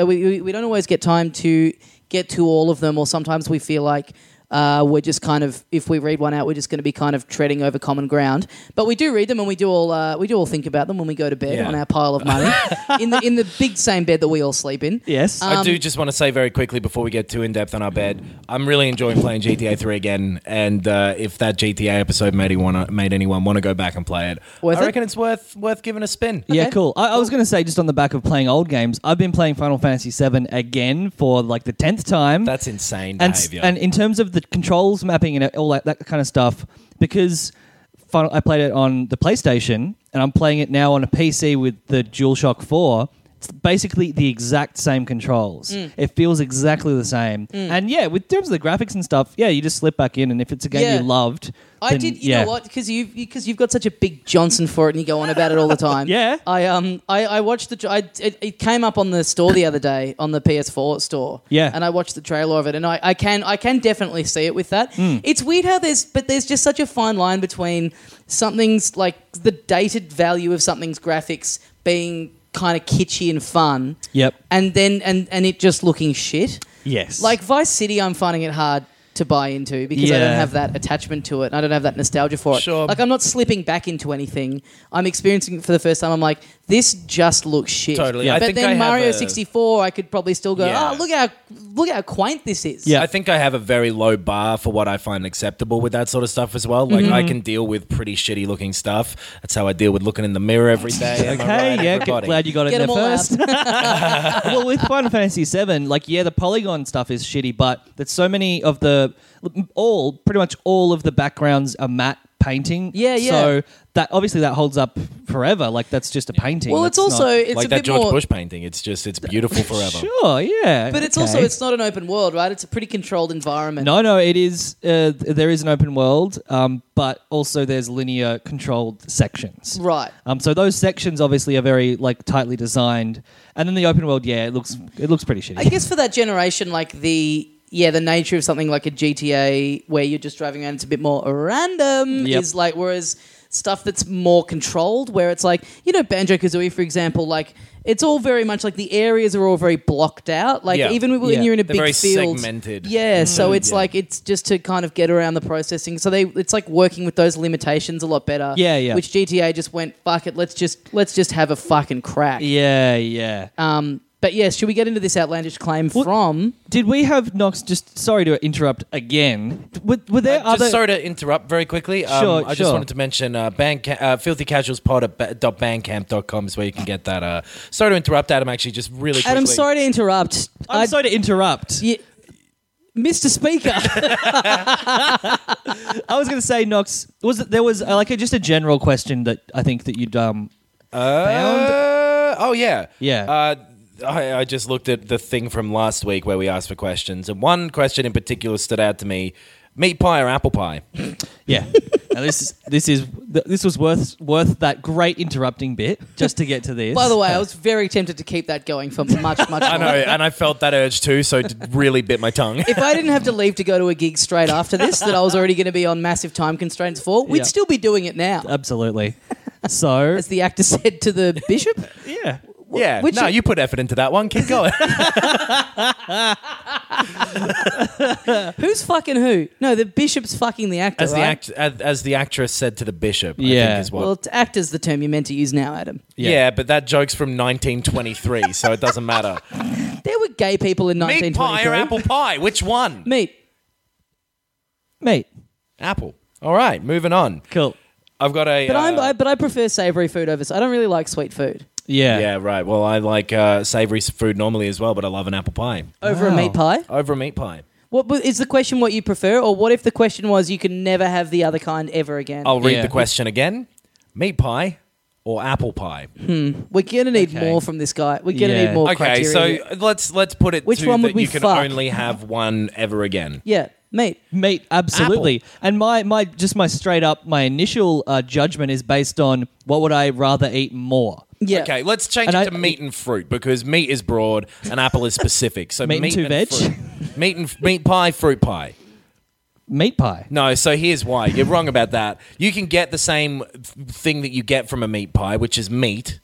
we don't always get time to get to all of them, or sometimes we feel like we're just kind of, if we read one out, we're just going to be kind of treading over common ground. But we do read them, and we do all think about them when we go to bed on our pile of money in the big same bed that we all sleep in. Yes. I do just want to say very quickly before we get too in depth on our bed, I'm really enjoying playing GTA 3 again, and if that GTA episode made anyone want to go back and play it, I reckon it's worth giving a spin. Yeah, cool. I was going to say, just on the back of playing old games, I've been playing Final Fantasy VII again for like the 10th time. That's insane behavior. And in terms of the controls mapping and all that kind of stuff, because I played it on the PlayStation and I'm playing it now on a PC with the DualShock 4. It's basically the exact same controls. It feels exactly the same. And yeah, with terms of the graphics and stuff, you just slip back in, and if it's a game you loved, I did. You know what? Because you've got such a big Johnson for it, and you go on about it all the time. Yeah. I watched it came up on the store the other day, on the PS4 store. Yeah. And I watched the trailer of it, and I can definitely see it with that. It's weird how there's just such a fine line between something's like the dated value of something's graphics being kind of kitschy and fun. Yep. And then and it just looking shit. Yes. Like Vice City, I'm finding it hard to buy into because I don't have that attachment to it and I don't have that nostalgia for it. Sure. Like I'm not slipping back into anything. I'm experiencing it for the first time. I'm like, this just looks shit. Totally. Yeah. But then Mario 64, I could probably still go, look how quaint this is. Yeah. I think I have a very low bar for what I find acceptable with that sort of stuff as well. Like I can deal with pretty shitty looking stuff. That's how I deal with looking in the mirror every day. Am I right, everybody? Glad you got Get it in them there all first. Well, with Final Fantasy VII, like, the polygon stuff is shitty, but there's so many of pretty much all of the backgrounds are matte painting. Yeah. So that obviously that holds up forever. Like, that's just a painting. Well, it's also it's like a that bit George more Bush painting. It's beautiful forever. Sure, yeah. But it's also it's not an open world, right? It's a pretty controlled environment. No, it is. There is an open world, but also there's linear controlled sections. Right. So those sections obviously are very like tightly designed, and then the open world, it looks pretty shitty. I guess for that generation, like the nature of something like a GTA where you're just driving around, it's a bit more random. Yep. Is like, whereas stuff that's more controlled, where it's like, Banjo-Kazooie, for example, like it's all very much like the areas are all very blocked out. Like even when you're in a They're big very field, segmented. Yeah, so it's like it's just to kind of get around the processing. So it's like working with those limitations a lot better. Yeah. Which GTA just went, fuck it, let's just have a fucking crack. Yeah. But yes, should we get into this outlandish claim from? Did we have Knox? Just sorry to interrupt again. Were there other? Just sorry to interrupt very quickly. I just wanted to mention Filthy Casuals Pod at .bandcamp.com is where you can get that. Sorry to interrupt, Adam. Actually, just really quickly. Adam, sorry to interrupt. I'm sorry to interrupt. Yeah, Mr. Speaker. I was going to say, Knox. There was just a general question that I think that you'd found. Oh yeah. Yeah. I just looked at the thing from last week where we asked for questions, and one question in particular stood out to me: meat pie or apple pie? Yeah. Now this was worth that great interrupting bit just to get to this. By the way, I was very tempted to keep that going for much longer. I know, and I felt that urge too, so it really bit my tongue. If I didn't have to leave to go to a gig straight after this, that I was already going to be on massive time constraints for, we'd still be doing it now. Absolutely. So, as the actor said to the bishop. Yeah. Yeah, you put effort into that one. Keep going. Who's fucking who? No, the bishop's fucking the actor, as the actress said to the bishop, I Yeah. think is what. Well, actor's the term you're meant to use now, Adam. Yeah, but that joke's from 1923, so it doesn't matter. There were gay people in Meat 1923. pie or apple pie? Which one? Meat. Apple. All right, moving on. Cool. I've got a... But I prefer savoury food over... I don't really like sweet food. Yeah. Yeah, right. Well, I like savoury food normally as well, but I love an apple pie. Over a meat pie? Over a meat pie. What is the question? What you prefer, or what if the question was you can never have the other kind ever again? I'll read the question again. Meat pie or apple pie? We're gonna need more from this guy. We're gonna need more. Okay, criteria. so let's put it Which to one would that we you can fuck? only have one ever again. Yeah, meat. Meat, absolutely. And my straight up, my initial judgment is based on what would I rather eat more. Yeah. Okay, let's change it to meat and fruit because meat is broad and apple is specific. So Meat and two veg? fruit. meat pie, fruit pie. Meat pie. No, so here's why. You're wrong about that. You can get the same thing that you get from a meat pie, which is meat.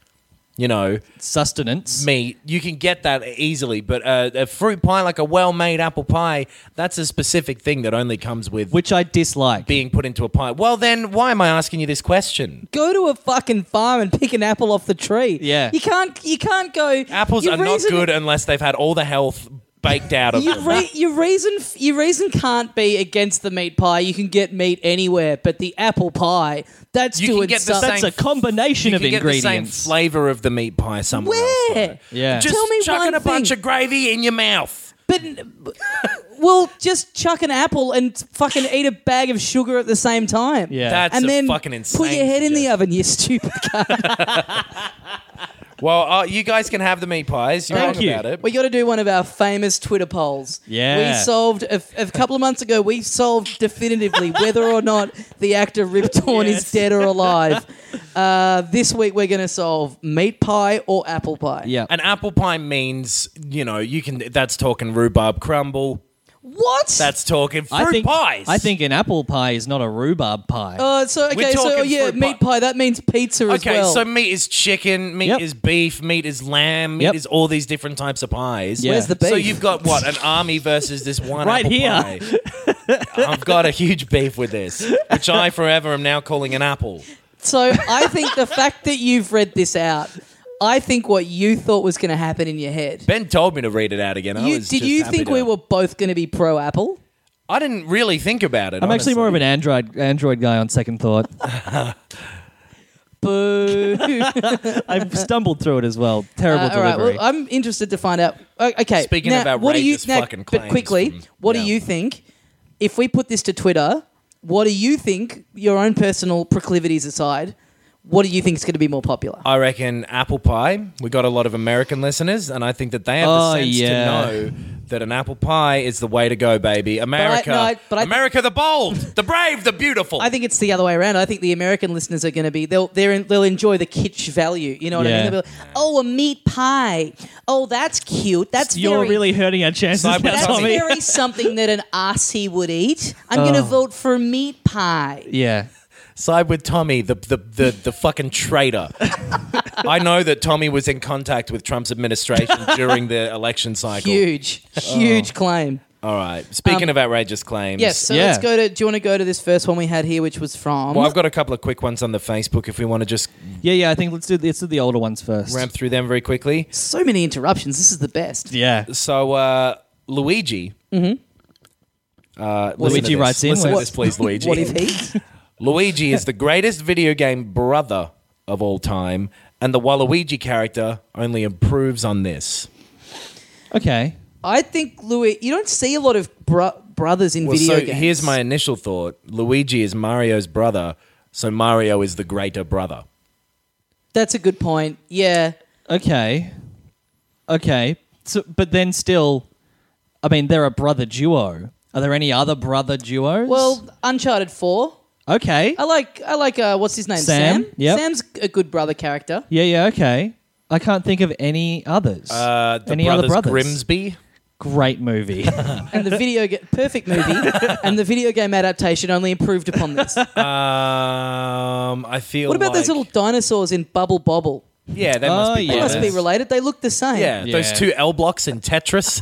Sustenance. Meat. You can get that easily, but a fruit pie, like a well-made apple pie, that's a specific thing that only comes with Which I dislike. being put into a pie. Well, then why am I asking you this question? Go to a fucking farm and pick an apple off the tree. Yeah. You can't go. Apples your are not reason- good unless they've had all the health baked out of them. Your reason can't be against the meat pie. You can get meat anywhere, but the apple pie, that's You can doing get the something. That's a combination You of can get the same ingredients. flavour of the meat pie somewhere else. Where? though. Yeah. Just Tell me chucking one a bunch thing. of gravy in your mouth. But well, just chuck an apple and fucking eat a bag of sugar at the same time. Yeah. That's and a then fucking insane put your head in the suggestion. oven, you stupid cunt. Well, you guys can have the meat pies. You're Thank wrong you. about it. We got to do one of our famous Twitter polls. Yeah. We solved a couple of months ago. We solved definitively whether or not the actor Rip Torn is dead or alive. This week we're going to solve meat pie or apple pie. Yeah. An apple pie means, you can. That's talking rhubarb crumble. What? That's talking fruit pies. I think an apple pie is not a rhubarb pie. We're talking fruit meat pie. pie. That means pizza as Okay, well. so meat is chicken, meat Yep. is beef, meat is lamb, meat Yep. is all these different types of pies. Yeah. Where's the beef? So you've got what? An army versus this one Right apple here. pie. I've got a huge beef with this, which I forever am now calling an apple. So I think the fact that you've read this out, I think what you thought was going to happen in your head. Ben told me to read it out again. Did you think we were both going to be pro Apple? I didn't really think about it. I'm actually more of honestly. an Android guy on second thought. Boo. I've stumbled through it as well. Terrible All right. delivery. Well, I'm interested to find out. Okay. Speaking now, of what do you, outrageous now, fucking but claims quickly, from- what do yeah. you think? If we put this to Twitter, what do you think? Your own personal proclivities aside, what do you think is going to be more popular? I reckon apple pie. We got a lot of American listeners, and I think that they have Oh, the sense yeah. to know that an apple pie is the way to go, baby. America, America the bold, the brave, the beautiful. I think it's the other way around. I think the American listeners are going to be they'll enjoy the kitsch value. You know what I Yeah. mean? They'll be like, oh, a meat pie. Oh, that's cute. That's You're very, really hurting our chances now, Cyber that's Tommy. very something that an arsey would eat. I'm going to vote for meat pie. Yeah. Side with Tommy, the fucking traitor. I know that Tommy was in contact with Trump's administration during the election cycle. Huge claim. All right. Speaking of outrageous claims. Yes, so Yeah. let's go to. Do you want to go to this first one we had here, which was from? Well, I've got a couple of quick ones on the Facebook if we want to just Yeah, I think let's do the older ones first. ramp through them very quickly. so many interruptions. This is the best. Yeah. So, Luigi. Mm-hmm. Luigi writes in. Listen to What- this, please, Luigi. What if he? Luigi is the greatest video game brother of all time, and the Waluigi character only improves on this. Okay. I think Louis. You don't see a lot of brothers in video games. Here's my initial thought. Luigi is Mario's brother, so Mario is the greater brother. That's a good point. Yeah. Okay. So, but then still, I mean, they're a brother duo. Are there any other brother duos? Well, Uncharted 4. okay. I like. What's his name? Sam? Yep. Sam's a good brother character. Yeah, okay. I can't think of any others. The Any other brothers brothers? Grimsby. Great movie. And the perfect movie, and the video game adaptation only improved upon this. I feel. What about those like- little dinosaurs in Bubble Bobble? Yeah, they must be. Oh, They yeah. must be related. They look the same. Yeah, those Yeah. two L blocks in Tetris.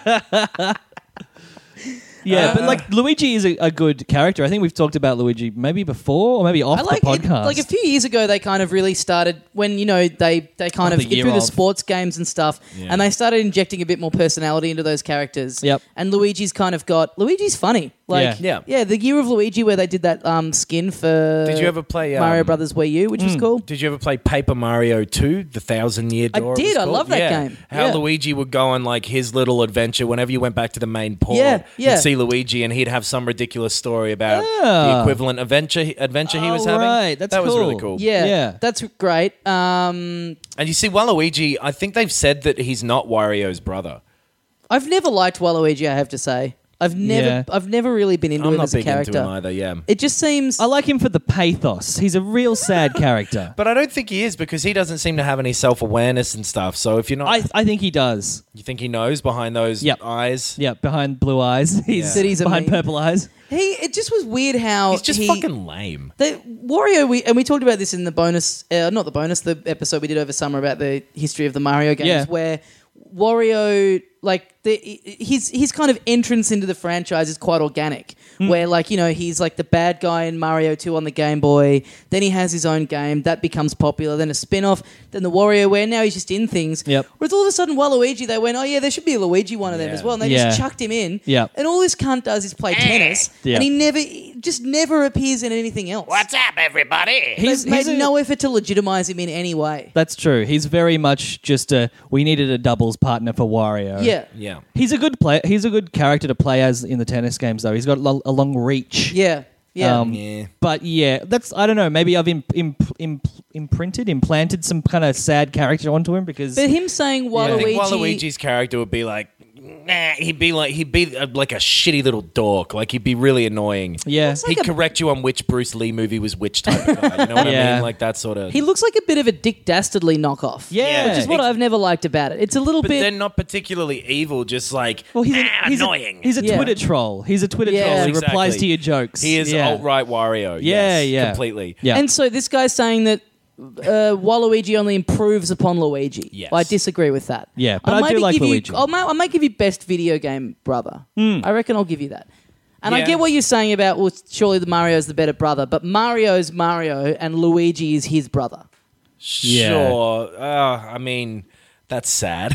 yeah, but like Luigi is a good character. I think we've talked about Luigi maybe before or maybe off I like the it, podcast. like a few years ago, they kind of really started when they kind of the year through the of. sports games and stuff, and they started injecting a bit more personality into those characters. Yep. And Luigi's funny. Like, Yeah. the Year of Luigi where they did that skin for Did you ever play Mario Brothers Wii U, which was cool. Did you ever play Paper Mario 2, the 1,000-Year Door? I did. I love that game. How Yeah. Luigi would go on like his little adventure whenever you went back to the main port. Yeah, yeah. You'd see Luigi and he'd have some ridiculous story about the equivalent adventure he was having. Right, that's that was really cool. cool. Yeah, that's great. And you see, Waluigi, I think they've said that he's not Wario's brother. I've never liked Waluigi, I have to say. I've never really been into I'm him not as a big character. into him either, yeah. It just seems I like him for the pathos. He's a real sad character. But I don't think he is because he doesn't seem to have any self-awareness and stuff. So if you're not... I think he does. You think he knows behind those eyes? Yeah, behind blue eyes. That he's a behind meme. purple eyes. it just was weird how He's just fucking lame. The Wario, we talked about this in the bonus, the episode we did over summer about the history of the Mario games, where Wario, like his kind of entrance into the franchise is quite organic. Where he's like the bad guy in Mario 2 on the Game Boy, then he has his own game that becomes popular, then a spin-off, then the Wario where now he's just in things. Yep. Whereas all of a sudden Waluigi, they went, oh yeah, there should be a Luigi one of them as well, and they just chucked him in. Yep. And all this cunt does is play tennis, and he never appears in anything else. What's up, everybody? They've made no effort to legitimize him in any way. That's true. He's very much just we needed a doubles partner for Wario. Yeah. He's a good player. He's a good character to play as in the tennis games, though. He's got a long reach. Yeah. But that's I don't know. Maybe I've implanted some kind of sad character onto him because. But him saying Waluigi, I think Waluigi's character would be like, he'd be like a shitty little dork. Like he'd be really annoying. Yeah, he'd correct you on which Bruce Lee movie was which type of guy. You know what I mean? Like that sort of. He looks like a bit of a Dick Dastardly knockoff. Yeah, which is what I've never liked about it. It's a little but bit. they're not particularly evil. Just like he's annoying. He's a Twitter troll. He's a Twitter troll. He replies to your jokes. He is alt-right Wario. Yes, completely. Yeah. And so this guy's saying that Waluigi only improves upon Luigi. Yes. I disagree with that. Yeah, but I do like Luigi. I might give you best video game brother. I reckon I'll give you that. And I get what you're saying about, well, surely the Mario's the better brother, but Mario's Mario and Luigi is his brother. Sure. I mean, that's sad.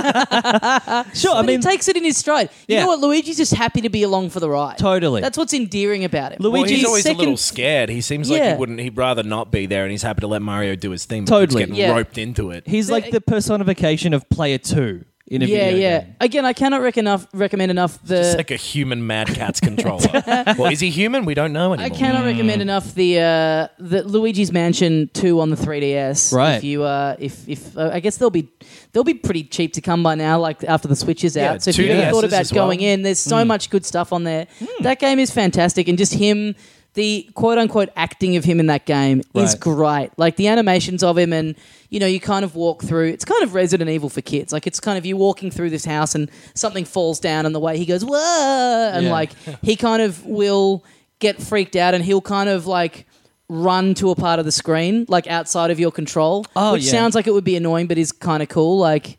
Sure, But he takes it in his stride. You Yeah. know what? Luigi's just happy to be along for the ride. Totally. That's what's endearing about him. Well, he's Luigi's always second- a little scared. He seems like Yeah. he'd rather not be there, and he's happy to let Mario do his thing. But Totally. he's getting Yeah. roped into it. He's like the personification of player 2 in a video game. Again, I cannot recommend enough It's like a human Mad Catz controller. Well, is he human? We don't know anymore. I cannot recommend enough the Luigi's Mansion 2 on the 3DS. Right. If you if I guess they'll be pretty cheap to come by now, like after the Switch is Yeah, out. So if you've 2DSs ever thought about as well. going in, there's so much good stuff on there. That game is fantastic, and just him. The quote-unquote acting of him in that game is Right. great. Like the animations of him and, you kind of walk through... It's kind of Resident Evil for kids. Like it's kind of you walking through this house and something falls down and the way he goes, whoa! And like he kind of will get freaked out and he'll kind of like run to a part of the screen, like outside of your control, which sounds like it would be annoying but is kind of cool. Like,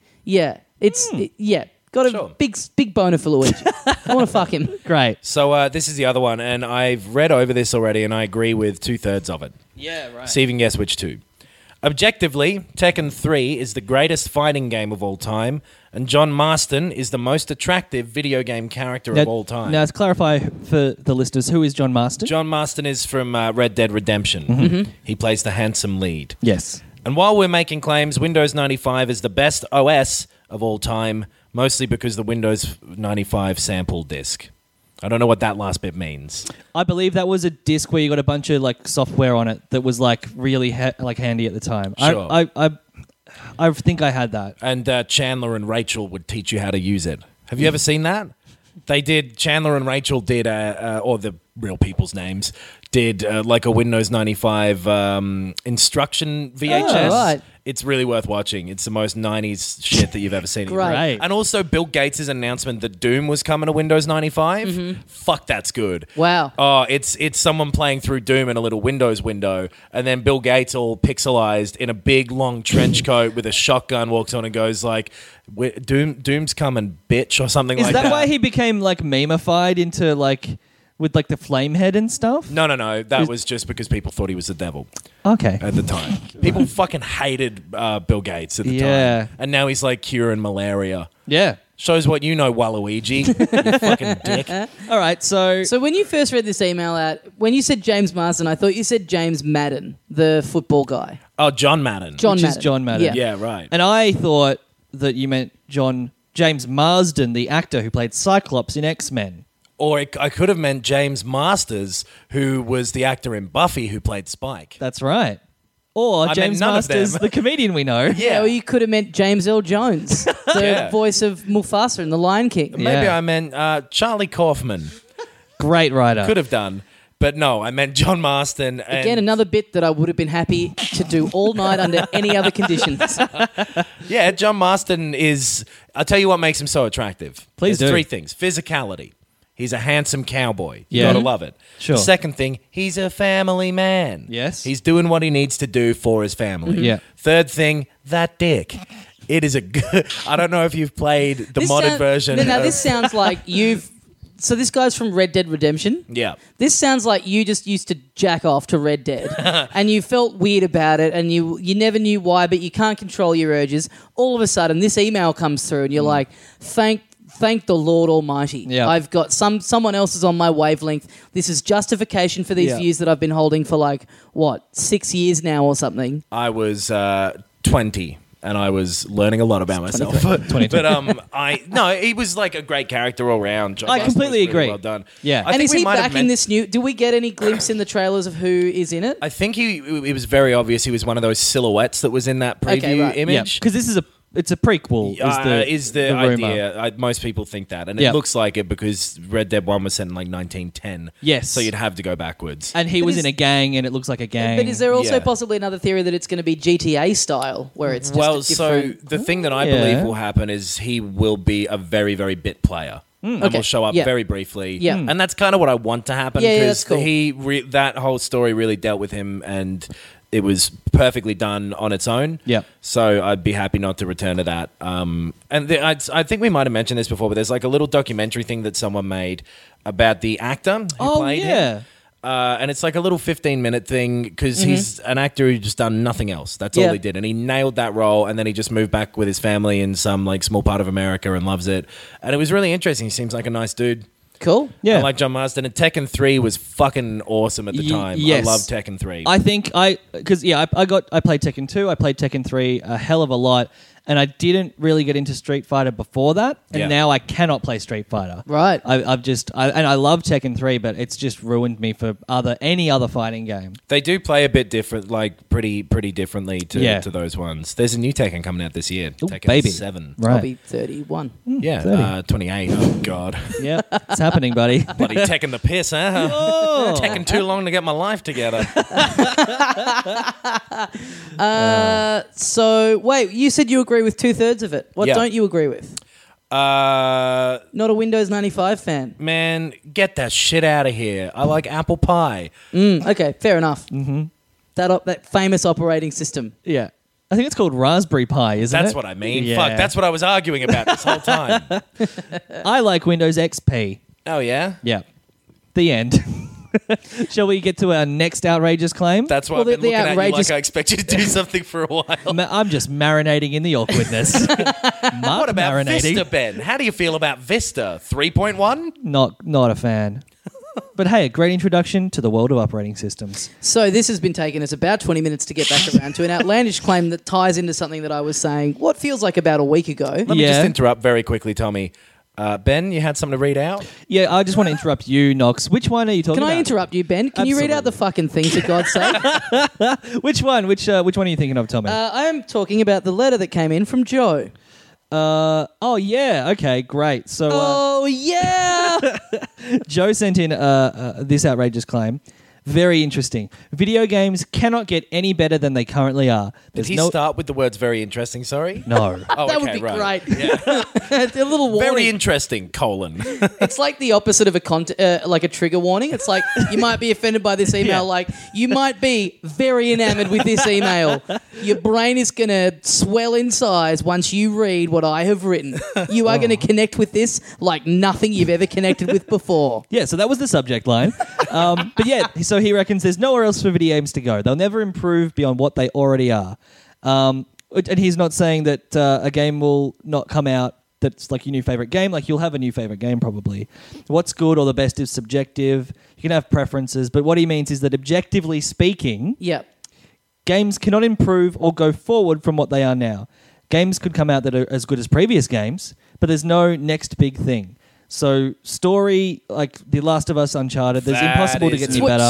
got a big boner for Luigi. I want to fuck him. Great. So this is the other one, and I've read over this already, and I agree with 2/3 of it. Yeah, right. See if you can guess which two. Objectively, Tekken 3 is the greatest fighting game of all time, and John Marston is the most attractive video game character of all time. Now, to clarify for the listeners, who is John Marston? John Marston is from Red Dead Redemption. He plays the handsome lead. Yes. And while we're making claims, Windows 95 is the best OS of all time, mostly because the Windows 95 sample disk. I don't know what that last bit means. I believe that was a disc where you got a bunch of like software on it that was like really handy at the time. Sure. I think I had that. And Chandler and Rachel would teach you how to use it. Have you ever seen that? Chandler and Rachel did, or the real people's names, did like a Windows 95 instruction VHS. Oh, right. It's really worth watching. It's the most 90s shit that you've ever seen. Great. And also Bill Gates' announcement that Doom was coming to Windows 95. Fuck, that's good. Wow. Oh, it's someone playing through Doom in a little Windows window, and then Bill Gates all pixelized in a big long trench coat with a shotgun walks on and goes like, Doom's coming, bitch, or something Is like that that. why he became like memeified into like with like the flame head and stuff? No. That was just because people thought he was the devil Okay. at the time. People fucking hated Bill Gates at the Yeah. time. And now he's like curing malaria. Yeah. Shows what you know, Waluigi. You fucking dick. All right, so So when you first read this email out, when you said James Marsden, I thought you said James Madden, the football guy. Oh, John Madden. John which Madden. is John Madden. Yeah. Yeah, right. And I thought that you meant James Marsden, the actor who played Cyclops in X-Men. Or I could have meant James Masters, who was the actor in Buffy who played Spike. That's right. Or meant James none of Masters, them. the comedian we know. Yeah, or you could have meant James L. Jones, the Yeah. voice of Mufasa in The Lion King. Maybe Yeah. I meant Charlie Kaufman. Great writer. Could have done. But no, I meant John Marsden. And Again, another bit that I would have been happy to do all night under any other conditions. Yeah, John Marsden is... I'll tell you what makes him so attractive. Please There's do. 3 things. Physicality. He's a handsome cowboy. You Yeah. gotta love it. Sure. The second thing, he's a family man. Yes. He's doing what he needs to do for his family. Yeah. Third thing, that dick. It is a good... I don't know if you've played the This modded sound- version. Now, of- this sounds like you've... So this guy's from Red Dead Redemption. Yeah. This sounds like you just used to jack off to Red Dead and you felt weird about it and you never knew why, but you can't control your urges. All of a sudden, this email comes through and you're like, thank the Lord Almighty. Yeah. I've got someone else is on my wavelength. This is justification for these Yeah. views that I've been holding for 6 years now or something. I was 20 and I was learning a lot about myself. 22. But he was like a great character all round. John I Marsden completely was really agree. Well done. Yeah. I And think is we he might have back in meant- this new... Do we get any glimpse in the trailers of who is in it? I think it was very obvious he was one of those silhouettes that was in that preview Okay, right. Yeah, image. because it's a prequel. Is the rumor. idea. Most people think that. And Yeah. it looks like it because Red Dead 1 was set in 1910. Yes. So you'd have to go backwards. And he But was is- in a gang, and it looks like a gang. But is there also Yeah. possibly another theory that it's going to be GTA style, where it's just Well, a so different... the thing that I Yeah. believe will happen is he will be a very, very bit player. And Okay. will show up Yeah. very briefly. Yeah. And that's kind of what I want to happen Yeah, because that's cool. that whole story really dealt with him and it was perfectly done on its own. Yeah. So I'd be happy not to return to that. I think we might have mentioned this before, but there's like a little documentary thing that someone made about the actor who Oh, played yeah. him. And it's like a little 15-minute thing because he's an actor who's just done nothing else. That's Yeah. all he did. And he nailed that role. And then he just moved back with his family in some like small part of America and loves it. And it was really interesting. He seems like a nice dude. Cool. Yeah. I like John Marsden. And Tekken 3 was fucking awesome at the time. yes. I love Tekken 3. I think I played Tekken 2, I played Tekken 3 a hell of a lot, and I didn't really get into Street Fighter before that, and Yeah. now I cannot play Street Fighter. Right. And I love Tekken 3, but it's just ruined me for any other fighting game. They do play a bit different, like pretty differently Yeah. to those ones. There's a new Tekken coming out this year. Ooh, Tekken baby. 7. Right. I'll be 31. Yeah, 28. Oh, God. Yeah, it's happening, buddy. Bloody Tekken the piss, huh? Oh. Taking too long to get my life together. So, wait, you said you agree with 2/3 of it. What Yeah. don't you agree with? Not a Windows 95 fan. Man, get that shit out of here. I like apple pie. Okay, fair enough. Mm-hmm. That famous operating system. Yeah. I think it's called Raspberry Pi, isn't it? That's what I mean. Yeah. Fuck, that's what I was arguing about this whole time. I like Windows XP. Oh, yeah? Yeah. The end. Shall we get to our next outrageous claim? That's why Well, I've been the looking at you outrageous- like I expect you to do something for a while. I'm just marinating in the awkwardness. What about marinating? Vista, Ben? How do you feel about Vista 3.1? Not a fan. But hey, a great introduction to the world of operating systems. So this has been taking us about 20 minutes to get back around to an outlandish claim that ties into something that I was saying what feels like about a week ago. Let me just interrupt very quickly, Tommy. Ben, you had something to read out? Yeah, I just want to interrupt you, Knox. Which one are you talking Can about? I interrupt you, Ben? Can you read out the fucking thing, for God's sake? Which one? Which one are you thinking of, Tommy? I am talking about the letter that came in from Joe. Oh, yeah. Okay, great. So Oh, yeah! Joe sent in this outrageous claim. Very interesting. Video games cannot get any better than they currently are. Did he start with the words very interesting, sorry? No. Oh, That okay, would be right. great. Yeah. A little warning. Very interesting, colon. It's like the opposite of like a trigger warning. It's like you might be offended by this email. Yeah. Like you might be very enamored with this email. Your brain is going to swell in size once you read what I have written. You are going to connect with this like nothing you've ever connected with before. Yeah, so that was the subject line. But yeah, so he reckons there's nowhere else for video games to go. They'll never improve beyond what they already are. And he's not saying that a game will not come out that's like your new favorite game. Like you'll have a new favorite game probably. What's good or the best is subjective. You can have preferences, but what he means is that objectively speaking, games cannot improve or go forward from what they are now. Games could come out that are as good as previous games, but there's no next big thing. So story, like The Last of Us, Uncharted, there's impossible to get any better.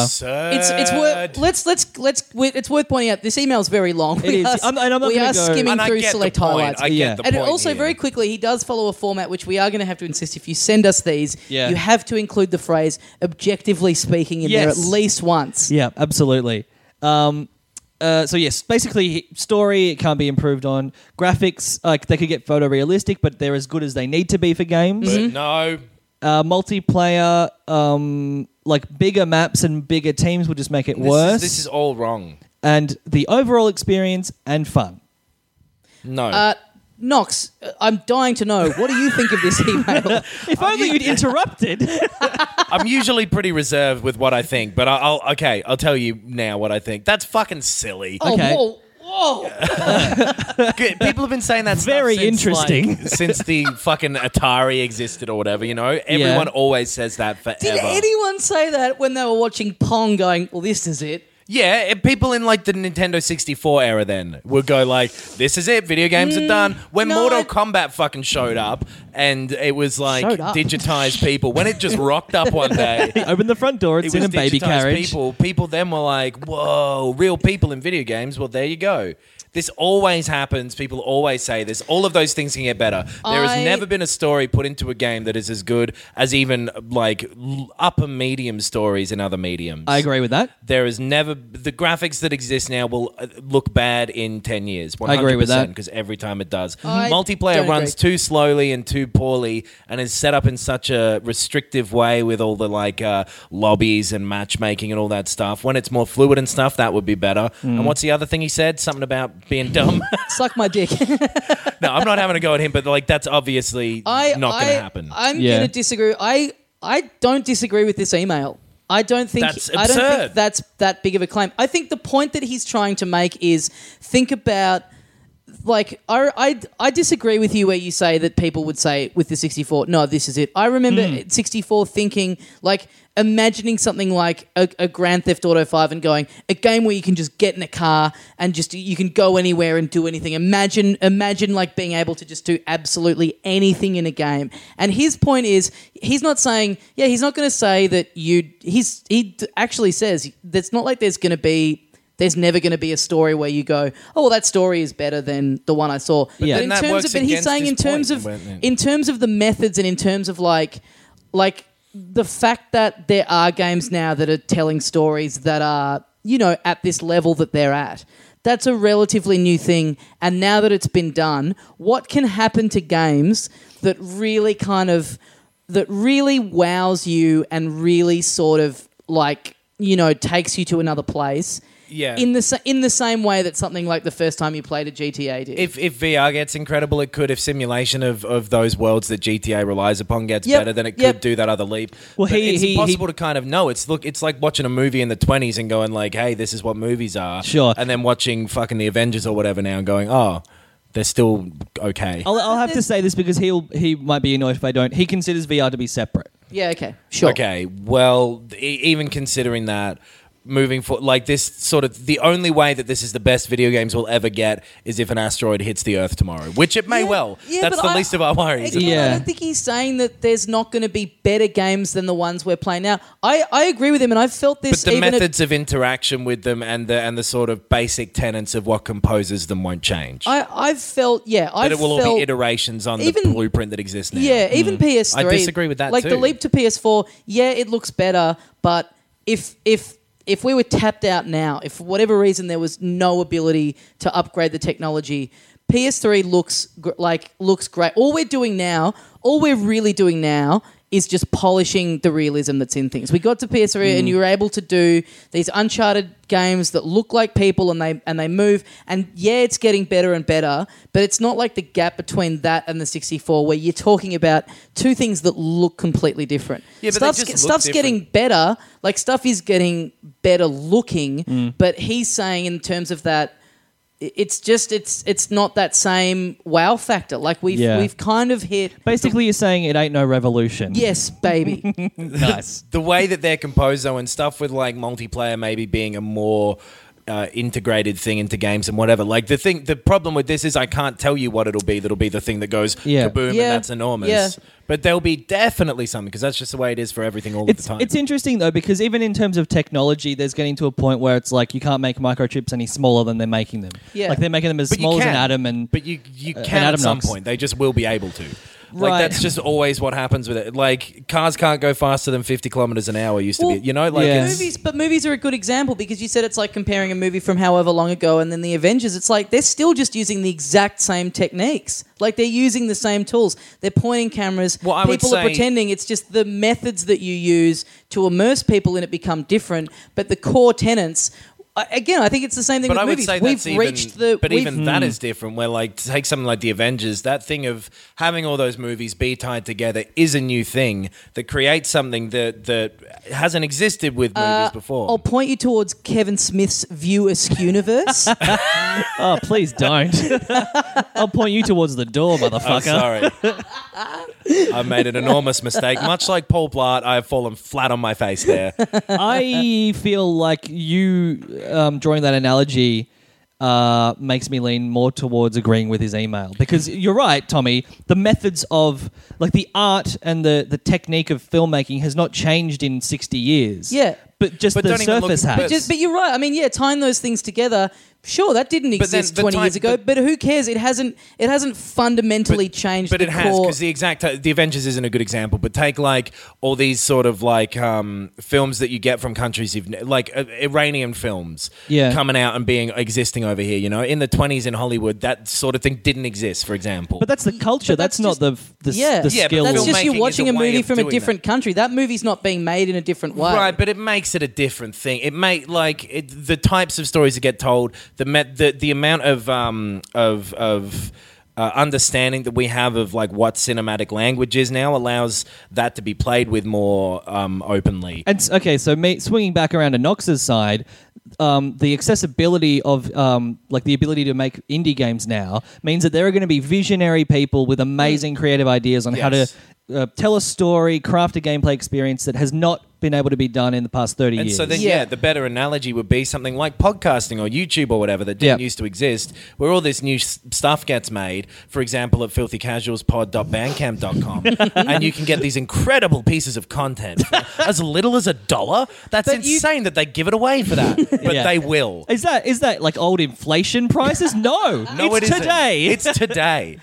It's worth pointing out this email's very long. It is. We are skimming through select highlights. I get the point. And also, very quickly, he does follow a format which we are going to have to insist. If you send us these, you have to include the phrase "objectively speaking" in there at least once. Yeah, absolutely. So yes, basically story it can't be improved on. Graphics, like they could get photorealistic, but they're as good as they need to be for games. But no. Multiplayer, like bigger maps and bigger teams would just make it worse. This is all wrong. And the overall experience and fun. No. Knox, I'm dying to know. What do you think of this email? If only you'd interrupted. I'm usually pretty reserved with what I think, but I'll tell you now what I think. That's fucking silly. Okay. Whoa. People have been saying that Very stuff since, interesting. since the fucking Atari existed or whatever, you know? Everyone always says that forever. Did anyone say that when they were watching Pong going, well, this is it? Yeah, people in like the Nintendo 64 era then would go like, this is it, video games are done. When Mortal Kombat fucking showed up and it was like digitized people, when it just rocked up one day. Open the front door, it's in a baby carriage. People then were like, whoa, real people in video games. Well, there you go. This always happens. People always say this. All of those things can get better. There has never been a story put into a game that is as good as even like upper medium stories in other mediums. I agree with that. There is never... The graphics that exist now will look bad in 10 years. 100%, I agree with that. because every time it does. Multiplayer runs too slowly and too poorly and is set up in such a restrictive way with all the like lobbies and matchmaking and all that stuff. When it's more fluid and stuff, that would be better. And what's the other thing he said? Something about being dumb. Suck my dick. No, I'm not having a go at him, but like that's obviously not going to happen. I'm going to disagree. I don't disagree with this email. I don't think that's that big of a claim. I think the point that he's trying to make is think about like I disagree with you where you say that people would say with the 64, no, this is it. I remember 64 thinking like imagining something like a Grand Theft Auto 5 and going, a game where you can just get in a car and just you can go anywhere and do anything. Imagine like being able to just do absolutely anything in a game. And his point is he's not saying, he's not going to say that he actually says that's not like there's never going to be a story where you go, oh, well, that story is better than the one I saw. But he's saying in terms of the methods and in terms of like the fact that there are games now that are telling stories that are, you know, at this level that they're at. That's a relatively new thing. And now that it's been done, what can happen to games that really wows you and really sort of like, you know, takes you to another place? Yeah. In the same way that something like the first time you played a GTA did. If VR gets incredible, it could. If simulation of those worlds that GTA relies upon gets better, then it could do that other leap. Well, it's impossible to kind of know. It's like watching a movie in the 20s and going like, hey, this is what movies are. Sure. And then watching fucking the Avengers or whatever now and going, oh, they're still okay. I'll have to say this because he might be annoyed if I don't. He considers VR to be separate. Yeah, okay. Sure. Okay, well, even considering that, moving forward, like this sort of the only way that this is the best video games will ever get is if an asteroid hits the Earth tomorrow, which it may well. That's the least of our worries. I don't think he's saying that there's not going to be better games than the ones we're playing now. I agree with him, and I've felt this. But the methods of interaction with them and the sort of basic tenets of what composes them won't change. I've felt, but it will all be iterations on the blueprint that exists now. Yeah, even PS3. I disagree with that like too. The leap to PS4, it looks better, but if we were tapped out now, if for whatever reason there was no ability to upgrade the technology, PS3 looks great. All we're really doing now is just polishing the realism that's in things. We got to PS3 and you were able to do these Uncharted games that look like people and they move. And it's getting better and better, but it's not like the gap between that and the 64 where you're talking about two things that look completely different. Yeah, but stuff's getting better. Like stuff is getting better looking, but he's saying in terms of that, it's not that same wow factor. Like we've kind of hit. Basically, you're saying it ain't no revolution. Yes, baby. Nice. The way that they're composed, though, and stuff with like multiplayer maybe being a more integrated thing into games and whatever. Like the problem with this is I can't tell you what it'll be. That'll be the thing that goes kaboom, and that's enormous. Yeah. But there'll be definitely something because that's just the way it is for everything all the time. It's interesting though because even in terms of technology, there's getting to a point where it's like you can't make microchips any smaller than they're making them. Yeah. Like they're making them as small as an atom, but you can at some point. They just will be able to. Like, Right. that's just always what happens with it. Like, cars can't go faster than 50 kilometers an hour used to be. You know, like movies are a good example because you said it's like comparing a movie from however long ago and then the Avengers. It's like they're still just using the exact same techniques. Like they're using the same tools. They're pointing cameras. Well, people are pretending. It's just the methods that you use to immerse people in it become different. But the core tenets. Again, I think it's the same thing with movies. That is different. Where like take something like the Avengers, that thing of having all those movies be tied together is a new thing that creates something that hasn't existed with movies before. I'll point you towards Kevin Smith's View Askew-niverse. Oh, please don't. I'll point you towards the door, motherfucker. Sorry. I made an enormous mistake. Much like Paul Blart, I have fallen flat on my face there. I feel like you drawing that analogy makes me lean more towards agreeing with his email because you're right, Tommy. The methods of like the art and the technique of filmmaking has not changed in 60 years. Yeah. But the surface has. But you're right. I mean, tying those things together. Sure, that didn't exist 20 years ago, but who cares? It hasn't fundamentally changed. But the it has core. because the Avengers isn't a good example. But take like all these sort of like films that you get from countries like Iranian films, coming out and existing over here. You know, in the 20s in Hollywood, that sort of thing didn't exist. For example, but that's the culture. That's not the skill. That's just you watching a movie from a different that. country. That movie's not being made in a different way, right? But it makes it a different thing. It the types of stories that get told. The amount of understanding that we have of like what cinematic language is now allows that to be played with more openly. And okay, so swinging back around to Knox's side, the accessibility of like the ability to make indie games now means that there are going to be visionary people with amazing creative ideas on how to tell a story, craft a gameplay experience that has not been able to be done in the past 30 years. And so then, the better analogy would be something like podcasting or YouTube or whatever that didn't used to exist, where all this new stuff gets made, for example, at filthycasualspod.bandcamp.com, and you can get these incredible pieces of content for as little as $1. That's insane that they give it away for that, but they will. Is that like old inflation prices? No, it's today. It's today.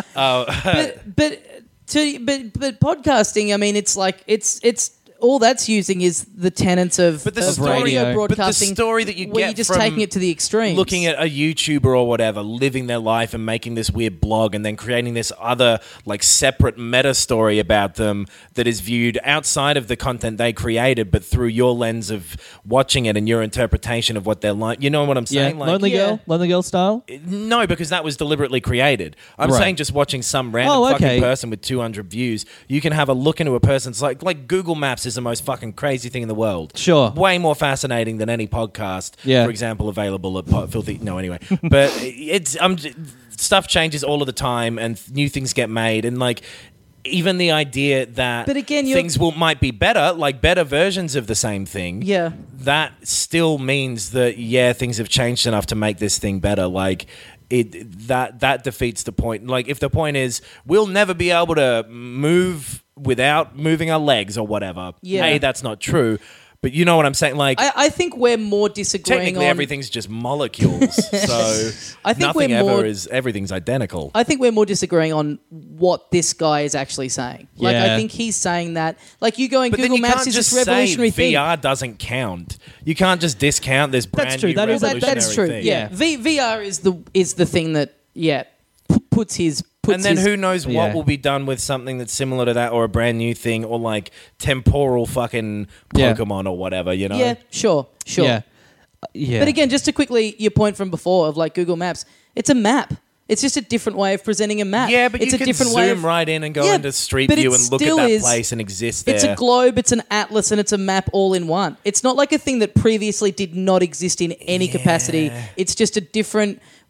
But podcasting, I mean, it's like it's all that's using is the tenets of radio broadcasting. But the story that you where get you're just from taking it to the extremes. Looking at a YouTuber or whatever, living their life and making this weird blog and then creating this other like separate meta story about them that is viewed outside of the content they created, but through your lens of watching it and your interpretation of what they're like. You know what I'm saying? Yeah, Lonely Girl style? No, because that was deliberately created. I'm saying just watching some random fucking person with 200 views, you can have a look into a person's like Google Maps is the most fucking crazy thing in the world. Sure. Way more fascinating than any podcast, for example, available at Filthy. No, anyway. But stuff changes all of the time and new things get made. And like, even the idea that things might be better, like better versions of the same thing, that still means that, things have changed enough to make this thing better. Like, that defeats the point. Like, if the point is we'll never be able to move without moving our legs or whatever, that's not true. But you know what I'm saying? Like, I think we're more disagreeing. Technically, everything's just molecules, so I think everything's identical. I think we're more disagreeing on what this guy is actually saying. Like, I think he's saying that, like, you going Google Maps is this revolutionary thing. VR doesn't count. You can't just discount this brand new revolutionary thing. That's true. Yeah, VR is the thing that puts his. And then who knows what will be done with something that's similar to that or a brand new thing or like temporal fucking Pokemon or whatever, you know? Yeah, sure. Yeah. But again, just to quickly, your point from before of like Google Maps, it's a map. It's just a different way of presenting a map. Yeah, but it's you can zoom right in and go into Street View and look at that place and exist there. It's a globe, it's an atlas, and it's a map all in one. It's not like a thing that previously did not exist in any capacity. It's just a different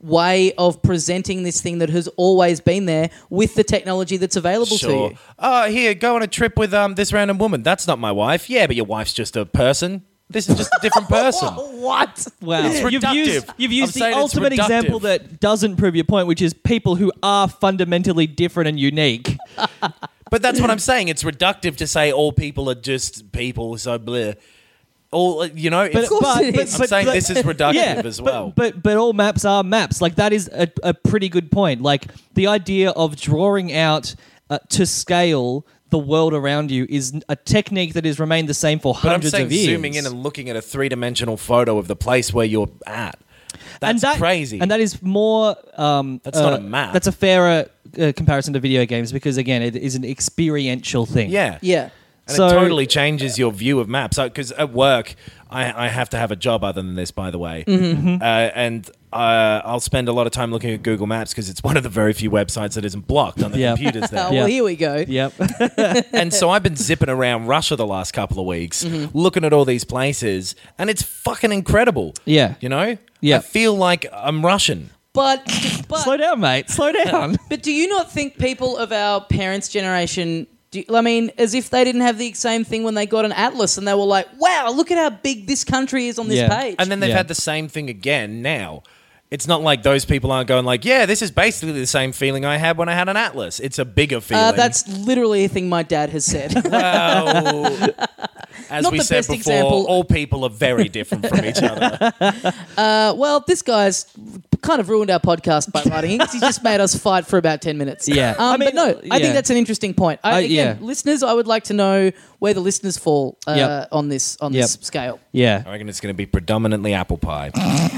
way of presenting this thing that has always been there with the technology that's available to you. Oh, here, go on a trip with this random woman. That's not my wife. Yeah, but your wife's just a person. This is just a different person. What? Wow. It's reductive. You've I'm used the saying it's ultimate reductive. example that doesn't prove your point, which is people who are fundamentally different and unique. But that's what I'm saying. It's reductive to say all people are just people, so bleh. All, you know, Of course it is. I'm saying this is reductive as well. But all maps are maps. Like, that is a pretty good point. Like, the idea of drawing out to scale the world around you is a technique that has remained the same for hundreds but I'm of saying years. zooming in and looking at a three-dimensional photo of the place where you're at. That's crazy. And that is more... That's not a map. That's a fairer comparison to video games because, again, it is an experiential thing. Yeah. Yeah. And So- it totally changes your view of maps. Because at work, I have to have a job other than this, by the way. And I'll spend a lot of time looking at Google Maps because it's one of the very few websites that isn't blocked on the Yep. computers there. Oh, well, here we go. Yep. And so I've been zipping around Russia the last couple of weeks, looking at all these places, and it's fucking incredible. Yeah. You know? Yeah. I feel like I'm Russian. But Slow down, mate. Slow down. But do you not think people of our parents' generation, I mean, as if they didn't have the same thing when they got an atlas and they were like, wow, look at how big this country is on this Yeah. page. And then they've Yeah. had the same thing again now. It's not like those people aren't going like, yeah, this is basically the same feeling I had when I had an atlas. It's a bigger feeling. that's literally a thing my dad has said. Well, as Not we the said best before, example. all people are very different from each other. Well, this guy's kind of ruined our podcast by writing it. He's just made us fight for about 10 minutes. Yeah. I mean, but no, I yeah. think that's an interesting point. Again, yeah. listeners, I would like to know where the listeners fall Yep. on this Yep. scale. Yeah. I reckon it's going to be predominantly apple pie.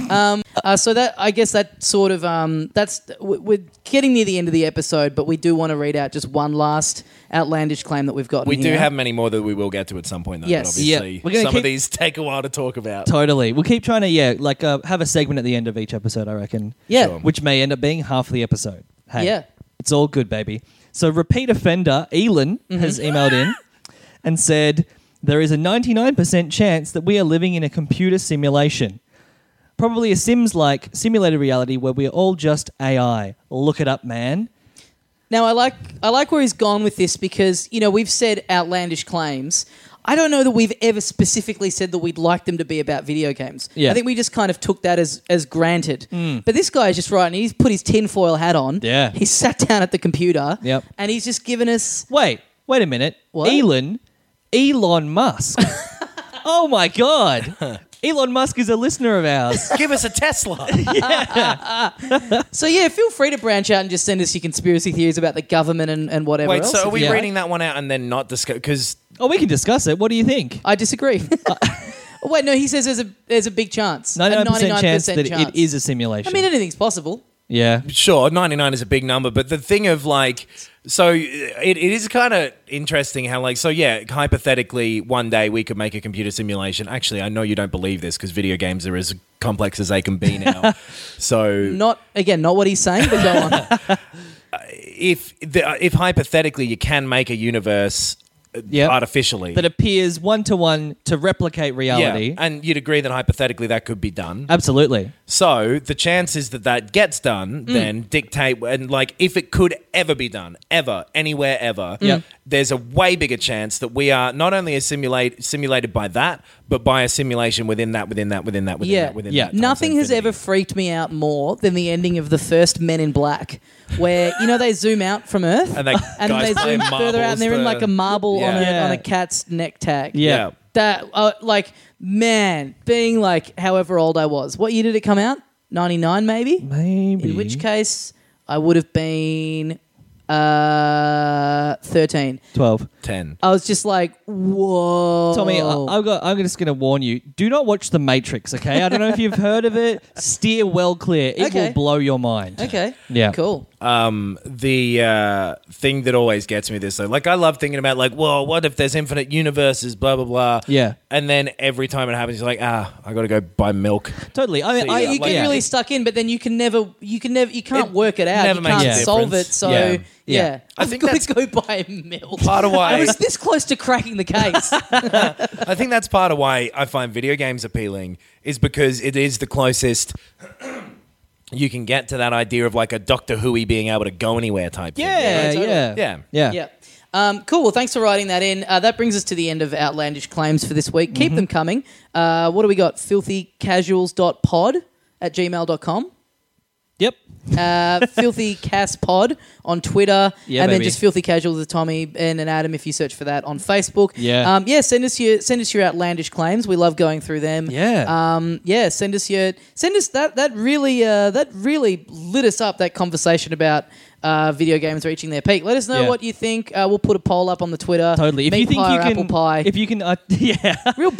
So that, I guess that sort of we're getting near the end of the episode, but we do want to read out just one last outlandish claim that we've got. We do have many more that we will get to at some point, though. Yes. But obviously, Yeah. We're gonna some keep- of these take a while to talk about. Totally. We'll keep trying to, have a segment at the end of each episode, I reckon. Yeah. Sure. Which may end up being half the episode. Hey, Yeah. it's all good, baby. So repeat offender Elon has emailed in and said, there is a 99% chance that we are living in a computer simulation. Probably a Sims-like simulated reality where we are all just AI. Look it up, man. Now, I like where he's gone with this because, we've said outlandish claims. I don't know that we've ever specifically said that we'd like them to be about video games. Yeah. I think we just kind of took that as granted. But this guy is just right, and he's put his tinfoil hat on. Yeah. He's sat down at the computer. Yep. And he's just given us... Wait a minute. What? Elon Musk. Oh my God. Elon Musk is a listener of ours. Give us a Tesla. So, yeah, feel free to branch out and just send us your conspiracy theories about the government and whatever Wait, else. so are we Yeah. reading that one out and then not discuss? Because Oh, we can discuss it. What do you think? I disagree. Wait, no, he says there's a big chance. 99% chance that chance. it is a simulation. I mean, anything's possible. yeah. sure, 99 is a big number, but the thing of so it is kind of interesting how hypothetically one day we could make a computer simulation. Actually, I know you don't believe this because video games are as complex as they can be now. So Not what he's saying, but go on. if hypothetically you can make a universe Yep. artificially, That appears one-to-one to replicate reality. yeah, and you'd agree that hypothetically that could be done. Absolutely. So the chances that gets done then dictate, and if it could ever be done, ever, anywhere, ever, Yep. there's a way bigger chance that we are not only simulated by that, but by a simulation within that. Yeah. Yeah. that. Nothing times has ever freaked me out more than the ending of the first Men in Black, where they zoom out from Earth And they and guys they play zoom further out, and they're in marbles like a marble Yeah. on Yeah. a cat's neck tag. Yeah. That man, being however old I was. What year did it come out? 99 maybe? Maybe. In which case I would have been 13. 12. 10. I was just like, whoa. Tommy, I'm just going to warn you. Do not watch The Matrix, okay? I don't know if you've heard of it. Steer well clear. It Okay. will blow your mind. Okay. Yeah. Cool. The thing that always gets me this though, I love thinking about well, what if there's infinite universes, blah blah blah. Yeah. And then every time it happens, you're like, I got to go buy milk. Totally. I mean, See, You get yeah. really stuck in, but then you can't It work it out. never You makes can't a solve it. difference. So Yeah. yeah, Yeah. I I've think got that's to go buy milk. part of why I was this close to cracking the case. I think that's part of why I find video games appealing is because it is the closest you can get to that idea of like a Doctor Who-y being able to go anywhere type thing. Yeah, Yeah. Yeah. Cool. Well, thanks for writing that in. That brings us to the end of outlandish claims for this week. Keep them coming. What do we got? filthycasuals.pod@gmail.com. Yep. filthycaspod on Twitter, Yeah, and then baby. just Filthy Casuals with Tommy, Ben, and Adam if you search for that on Facebook. Yeah. Send us your outlandish claims. We love going through them. Yeah. Send us that really lit us up, that conversation about video games reaching their peak. Let us know what you think. We'll put a poll up on the Twitter. Totally. If Meat you think pie you or can, apple pie. if you can, real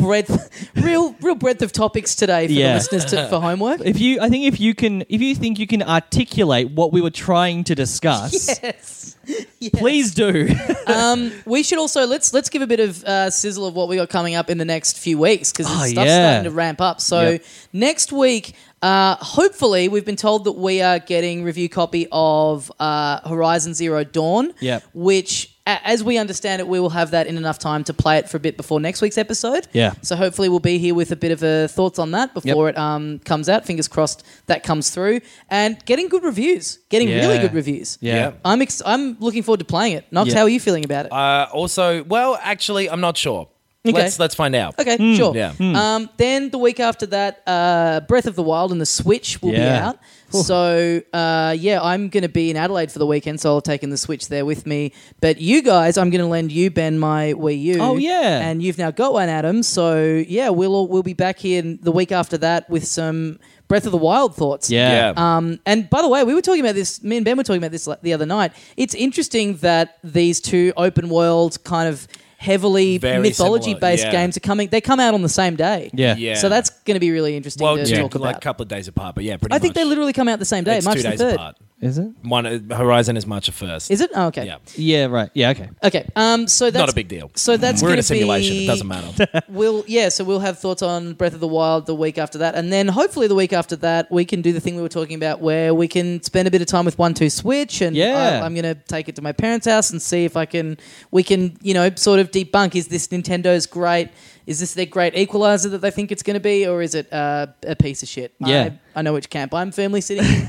breadth of topics today for the listeners for homework. If you think you can articulate what we were trying to discuss, Yes. please do. We should also let's give a bit of sizzle of what we got coming up in the next few weeks, because stuff's starting to ramp up. So next week, hopefully, we've been told that we are getting review copy of Horizon Zero Dawn, which, as we understand it, we will have that in enough time to play it for a bit before next week's episode. Yeah. So hopefully we'll be here with a bit of thoughts on that before it comes out. Fingers crossed that comes through. And getting good reviews. Getting really good reviews. Yeah. I'm looking forward to playing it. Knox, how are you feeling about it? Also, well, actually, I'm not sure. Okay. Let's find out. Okay, sure. Yeah. Then the week after that, Breath of the Wild and the Switch will be out. So, I'm going to be in Adelaide for the weekend, so I'll have taken the Switch there with me. But you guys, I'm going to lend you, Ben, my Wii U. Oh, yeah. And you've now got one, Adam. So, we'll be back here the week after that with some Breath of the Wild thoughts. Yeah. And by the way, we were talking about this, me and Ben were talking about this the other night. It's interesting that these two open world kind of heavily Very mythology-based similar, games they come out on the same day. Yeah. So that's going to be really interesting to talk about. like a couple of days apart, but pretty much. I think they literally come out the same day, It's March 2 the days 3rd. apart. Is it? Horizon is March the 1st. Is it? Oh, okay. Yeah. Yeah, right. Yeah, okay. Okay. So that's Not a big deal. So that's We're in gonna a simulation. be- It doesn't matter. So we'll have thoughts on Breath of the Wild the week after that, and then hopefully the week after that we can do the thing we were talking about, where we can spend a bit of time with 1-2 Switch, and I'm going to take it to my parents' house and see if we can sort of debunk, is this Nintendo's great? Is this their great equalizer that they think it's going to be, or is it a piece of shit? Yeah. I know which camp I'm firmly sitting in.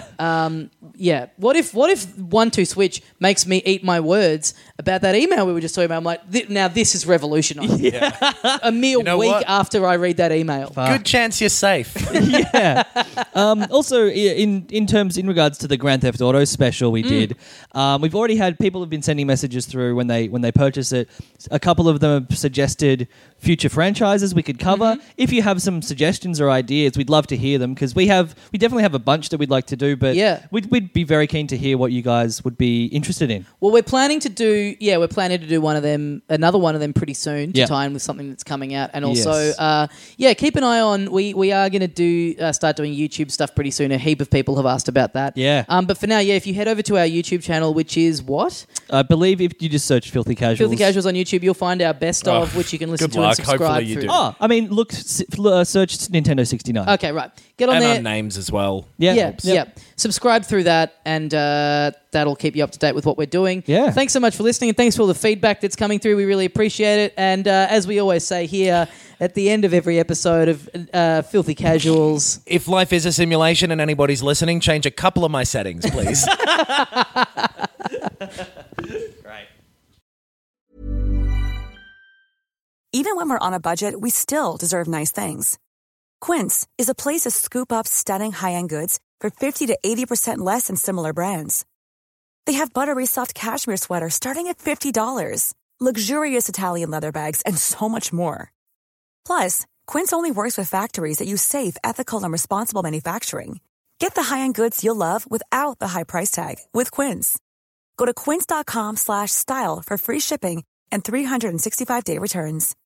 What if 1-2 Switch makes me eat my words about that email we were just talking about? I'm like, now this is revolutionised. A mere know week what? after I read that email. Good chance you're safe. Yeah. Also, in regards to the Grand Theft Auto special we did, we've already had people have been sending messages through when they purchase it. A couple of them have suggested future franchises we could cover. If you have some suggestions or ideas, we'd love to hear them, because we definitely have a bunch that we'd like to do, but we'd be very keen to hear what you guys would be interested in. Well, we're planning to do another one of them pretty soon to tie in with something that's coming out, and also keep an eye on. We are going to start doing YouTube stuff pretty soon. A heap of people have asked about that. Yeah. But for now, if you head over to our YouTube channel, which is what? I believe if you just search Filthy Casuals. Filthy Casuals on YouTube, you'll find our best of, which you can listen good to luck. and subscribe Hopefully you through. do. Oh, I mean, search Nintendo 69. Okay, right. Get on And there. our names as well. Yeah. Subscribe through that, and that'll keep you up to date with what we're doing. Yeah. Thanks so much for listening, and thanks for all the feedback that's coming through. We really appreciate it. And as we always say here at the end of every episode of Filthy Casuals, If life is a simulation and anybody's listening, change a couple of my settings, please. Even when we're on a budget, we still deserve nice things. Quince is a place to scoop up stunning high-end goods for 50 to 80% less than similar brands. They have buttery soft cashmere sweaters starting at $50, luxurious Italian leather bags, and so much more. Plus, Quince only works with factories that use safe, ethical, and responsible manufacturing. Get the high-end goods you'll love without the high price tag with Quince. Go to quince.com/style for free shipping and 365-day returns.